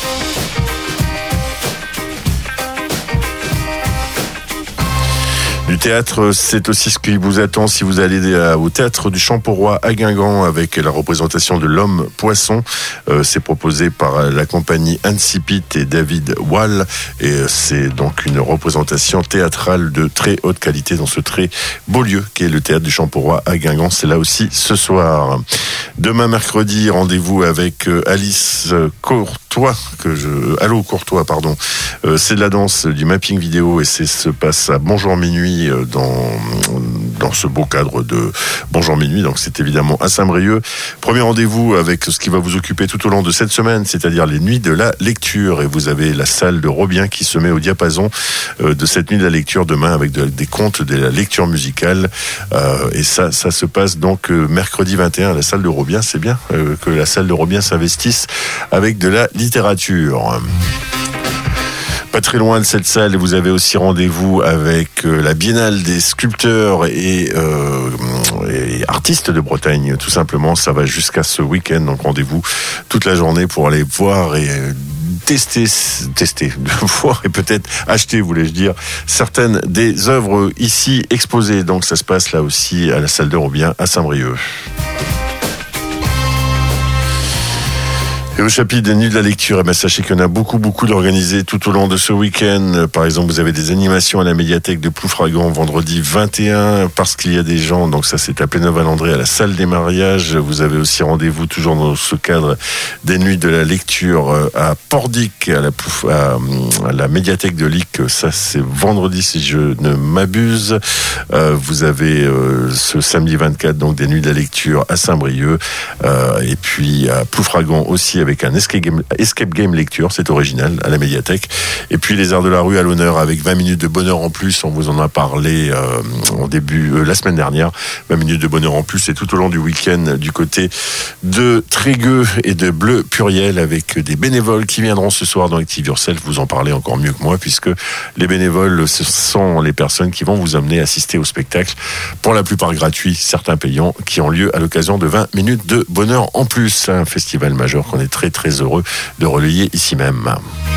Du théâtre, c'est aussi ce qui vous attend si vous allez au théâtre du Champ-Roi à Guingamp avec la représentation de L'Homme Poisson. C'est proposé par la compagnie Incipit et David Wall, et c'est donc une représentation théâtrale de très haute qualité dans ce très beau lieu qui est le théâtre du Champ-Roi à Guingamp. C'est là aussi ce soir. Demain mercredi, rendez-vous avec Alice Courtois, Allô Courtois, pardon. C'est de la danse, du mapping vidéo, et se passe à Bonjour Minuit dans ce beau cadre de Bonjour Minuit. Donc c'est évidemment à Saint-Brieuc. Premier rendez-vous avec ce qui va vous occuper tout au long de cette semaine, c'est-à-dire les nuits de la lecture. Et vous avez la salle de Robien qui se met au diapason de cette nuit de la lecture demain avec des contes de la lecture musicale. Et ça se passe donc mercredi 21 à la salle de Robien. C'est bien que la salle de Robien s'investisse avec de la littérature. Pas très loin de cette salle, vous avez aussi rendez-vous avec la Biennale des sculpteurs et artistes de Bretagne, tout simplement. Ça va jusqu'à ce week-end, donc rendez-vous toute la journée pour aller voir et tester, voir et peut-être acheter, voulais-je dire, certaines des œuvres ici exposées. Donc ça se passe là aussi à la salle de Robien à Saint-Brieuc. Et au chapitre des nuits de la lecture, sachez qu'il y en a beaucoup d'organisés tout au long de ce week-end. Par exemple, vous avez des animations à la médiathèque de Ploufragan vendredi 21, parce qu'il y a des gens, donc ça c'est à Pléneuve-Valandré, à la salle des mariages. Vous avez aussi rendez-vous toujours dans ce cadre des nuits de la lecture à Pordic, à la médiathèque de Lic. Ça c'est vendredi si je ne m'abuse. Vous avez ce samedi 24, donc des nuits de la lecture à Saint-Brieuc, et puis à Ploufragan aussi avec un escape game lecture, c'est original, à la médiathèque. Et puis les Arts de la rue à l'honneur avec 20 minutes de bonheur en plus. On vous en a parlé en début, la semaine dernière. 20 minutes de bonheur en plus, c'est tout au long du week-end du côté de Trégueux et de Bleu-Puriel avec des bénévoles qui viendront ce soir dans Active Yourself. Vous en parlez encore mieux que moi puisque les bénévoles, ce sont les personnes qui vont vous amener à assister au spectacle, pour la plupart gratuits, certains payants, qui ont lieu à l'occasion de 20 minutes de bonheur en plus. Un festival majeur qu'on est très très heureux de relayer ici même.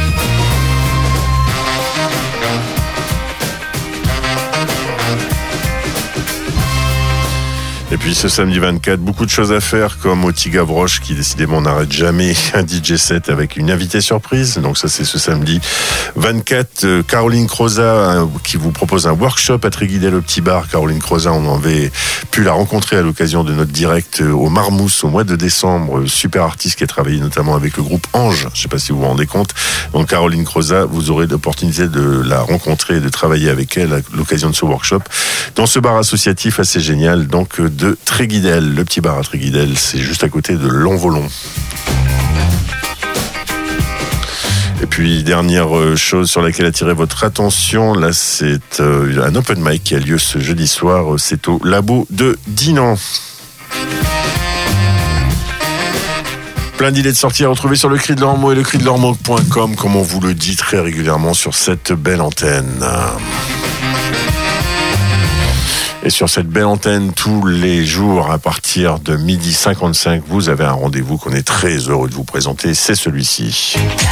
Et puis ce samedi 24, beaucoup de choses à faire, comme au Tigavroche qui décidément n'arrête jamais un DJ set avec une invitée surprise. Donc ça c'est ce samedi 24. Caroline Croza qui vous propose un workshop à Tréguidel au Petit Bar. Caroline Croza, on avait pu la rencontrer à l'occasion de notre direct au Marmousse au mois de décembre. Super artiste qui a travaillé notamment avec le groupe Ange. Je ne sais pas si vous vous rendez compte. Donc Caroline Croza, vous aurez l'opportunité de la rencontrer et de travailler avec elle à l'occasion de ce workshop dans ce bar associatif assez génial. Donc de Tréguidel, le Petit Bar à Tréguidel, c'est juste à côté de Longvolon. Et puis, dernière chose sur laquelle attirer votre attention, là, c'est un open mic qui a lieu ce jeudi soir, c'est au Labo de Dinan. Plein d'idées de sorties à retrouver sur le Cri de l'Ormeau et le cri de l'Ormeau.com, comme on vous le dit très régulièrement sur cette belle antenne. Et sur cette belle antenne, tous les jours, à partir de 12h55, vous avez un rendez-vous qu'on est très heureux de vous présenter, c'est celui-ci.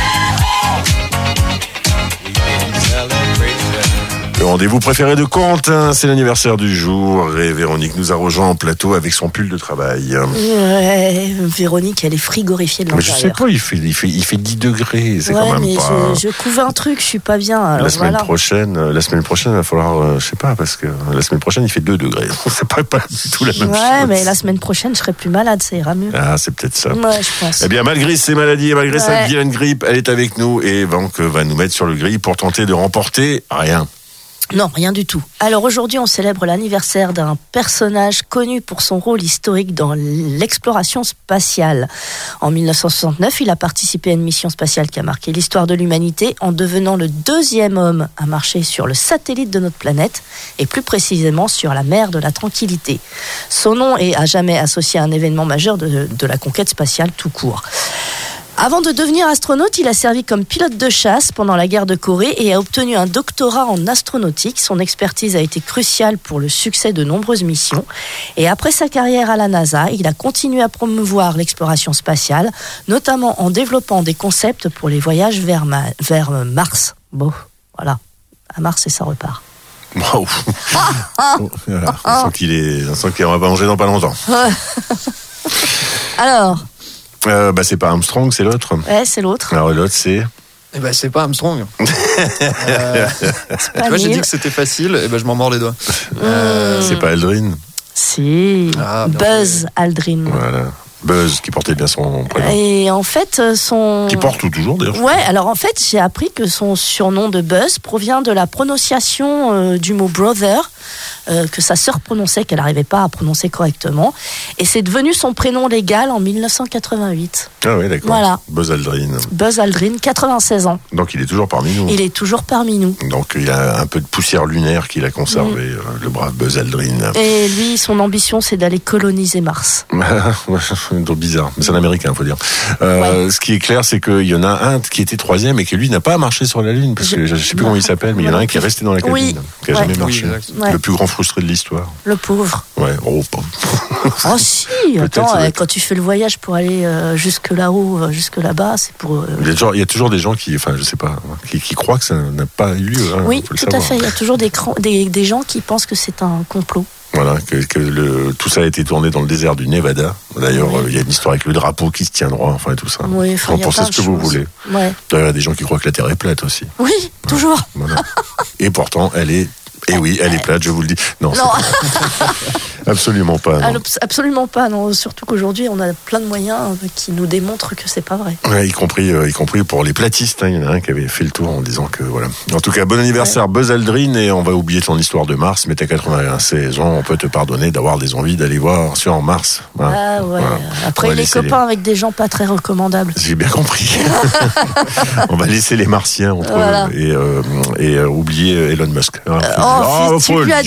Le rendez-vous préféré de Corentin, c'est l'anniversaire du jour et Véronique nous a rejoint en plateau avec son pull de travail. Ouais, Véronique, elle est frigorifiée de l'intérieur. Mais je sais pas, il fait 10 degrés, c'est quand même mais pas... je couvais un truc, je suis pas bien. Alors la semaine prochaine, il va falloir, je sais pas, parce que la semaine prochaine, il fait 2 degrés. C'est pas du tout la même chose. Ouais, mais la semaine prochaine, je serai plus malade, ça ira mieux. Ah, c'est peut-être ça. Ouais, je pense. Eh bien, malgré ces maladies et malgré sa vilaine grippe, elle est avec nous et donc va nous mettre sur le grill pour tenter de remporter rien. Non, rien du tout. Alors aujourd'hui, on célèbre l'anniversaire d'un personnage connu pour son rôle historique dans l'exploration spatiale. En 1969, il a participé à une mission spatiale qui a marqué l'histoire de l'humanité en devenant le 2e homme à marcher sur le satellite de notre planète et plus précisément sur la mer de la Tranquillité. Son nom est à jamais associé à un événement majeur de la conquête spatiale tout court. Avant de devenir astronaute, il a servi comme pilote de chasse pendant la guerre de Corée et a obtenu un doctorat en astronautique. Son expertise a été cruciale pour le succès de nombreuses missions. Et après sa carrière à la NASA, il a continué à promouvoir l'exploration spatiale, notamment en développant des concepts pour les voyages vers Mars. Bon, voilà, à Mars et ça repart. Waouh. On sent qu'il va pas manger dans pas longtemps. Alors c'est pas Armstrong, c'est l'autre. Ouais, c'est l'autre. Alors l'autre, c'est... Eh ben, c'est pas Armstrong. Moi, j'ai dit que c'était facile, et ben, je m'en mords les doigts. C'est pas Aldrin. Si, Buzz Aldrin. Voilà. Buzz, qui portait bien son prénom. Et en fait, qui porte toujours, d'ailleurs. Ouais, alors en fait, j'ai appris que son surnom de Buzz provient de la prononciation du mot brother, que sa sœur prononçait, qu'elle n'arrivait pas à prononcer correctement. Et c'est devenu son prénom légal en 1988. Ah oui, d'accord. Voilà. Buzz Aldrin. Buzz Aldrin, 96 ans. Donc il est toujours parmi nous. Il est toujours parmi nous. Donc il y a un peu de poussière lunaire qu'il a conservé, le brave Buzz Aldrin. Et lui, son ambition, c'est d'aller coloniser Mars. Donc bizarre, mais c'est un Américain, faut dire. Ce qui est clair, c'est qu'il y en a un qui était 3e et que lui n'a pas marché sur la Lune, parce que je sais plus comment il s'appelle, mais il y en a un qui est resté dans la cabine, qui a jamais marché. Le plus grand frustré de l'histoire. Le pauvre. Ouais, oh si, attends, quand tu fais le voyage pour aller jusque là-haut, jusque là-bas, c'est pour... Il y a toujours des gens qui, enfin je sais pas, qui croient que ça n'a pas eu lieu. Oui, tout à fait, il y a toujours des gens qui pensent que c'est un complot. Voilà, tout ça a été tourné dans le désert du Nevada. D'ailleurs, il y a une histoire avec le drapeau qui se tient droit, enfin et tout ça. Oui, vous pensez ce que vous voulez. Ouais. D'ailleurs, il y a des gens qui croient que la Terre est plate aussi. Oui, toujours. Voilà. Et pourtant, elle est Et oui, elle est plate, je vous le dis. Non. Absolument pas. Non. Absolument pas, non. Surtout qu'aujourd'hui, on a plein de moyens qui nous démontrent que c'est pas vrai. Ouais, y compris pour les platistes. Il y en a un qui avait fait le tour en disant que voilà. En tout cas, bon anniversaire Buzz Aldrin, et on va oublier ton histoire de Mars, mais t'as 96 ans, on peut te pardonner d'avoir des envies d'aller voir sur Mars. Voilà. Ah ouais. Voilà. Après, les copains avec des gens pas très recommandables. J'ai bien compris. On va laisser les Martiens entre eux et oublier Elon Musk. Tu l'as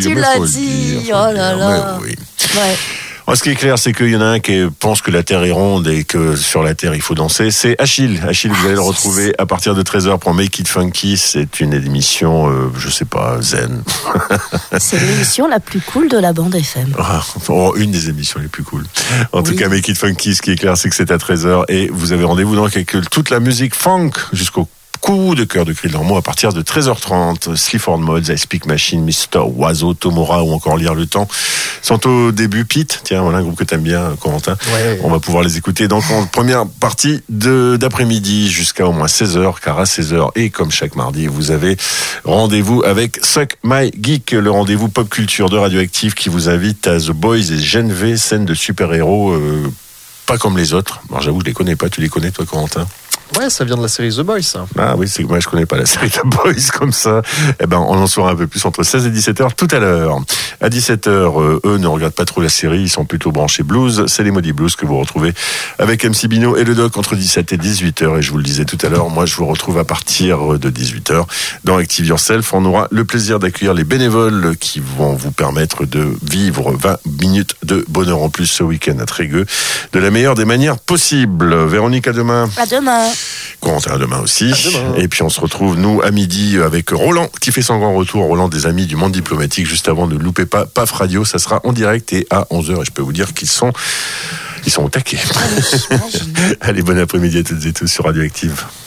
dit. Oh là là. Oui. Ouais. Ce qui est clair, c'est qu'il y en a un qui pense que la Terre est ronde et que sur la Terre, il faut danser. C'est Achille. Achille, vous allez le retrouver à partir de 13h pour Make It Funky. C'est une émission, je sais pas, zen. C'est l'émission la plus cool de la bande FM. Une des émissions les plus cool. En tout cas, Make It Funky, ce qui est clair, c'est que c'est à 13h et vous avez rendez-vous donc avec toute la musique funk jusqu'au coup de cœur de Cri de Lormeau à partir de 13h30. Sleaford Mods, I Speak Machine, Mr. Oiseau, Tomora ou encore Lire le Temps sont au début. Pete, tiens, voilà un groupe que t'aimes bien, Corentin. Ouais. On va pouvoir les écouter donc en première partie d'après-midi jusqu'à au moins 16h, car à 16h et comme chaque mardi, vous avez rendez-vous avec Suck My Geek, le rendez-vous pop culture de Radioactive qui vous invite à The Boys et Gen V, scène de super-héros pas comme les autres. Alors j'avoue, je les connais pas. Tu les connais, toi, Corentin? Ouais, ça vient de la série The Boys, ça. Ah oui, c'est que moi je connais pas la série The Boys comme ça. Eh ben, on en saura un peu plus entre 16 et 17h tout à l'heure. À 17h, eux ne regardent pas trop la série, ils sont plutôt branchés blues. C'est les Maudits Blues que vous retrouvez avec MC Bino et le Doc entre 17 et 18h. Et je vous le disais tout à l'heure, moi je vous retrouve à partir de 18h dans Active Yourself. On aura le plaisir d'accueillir les bénévoles qui vont vous permettre de vivre 20 minutes de bonheur en plus ce week-end à Trégueux de la meilleure des manières possibles. Véronique, à demain. À demain. Corentin, à demain aussi. Et puis on se retrouve, nous, à midi avec Roland, qui fait son grand retour. Roland des Amis du Monde Diplomatique, juste avant. Ne loupez pas PAF Radio, ça sera en direct et à 11h. Et je peux vous dire qu'ils sont au taquet. Allez, bon après-midi à toutes et tous sur Radioactive.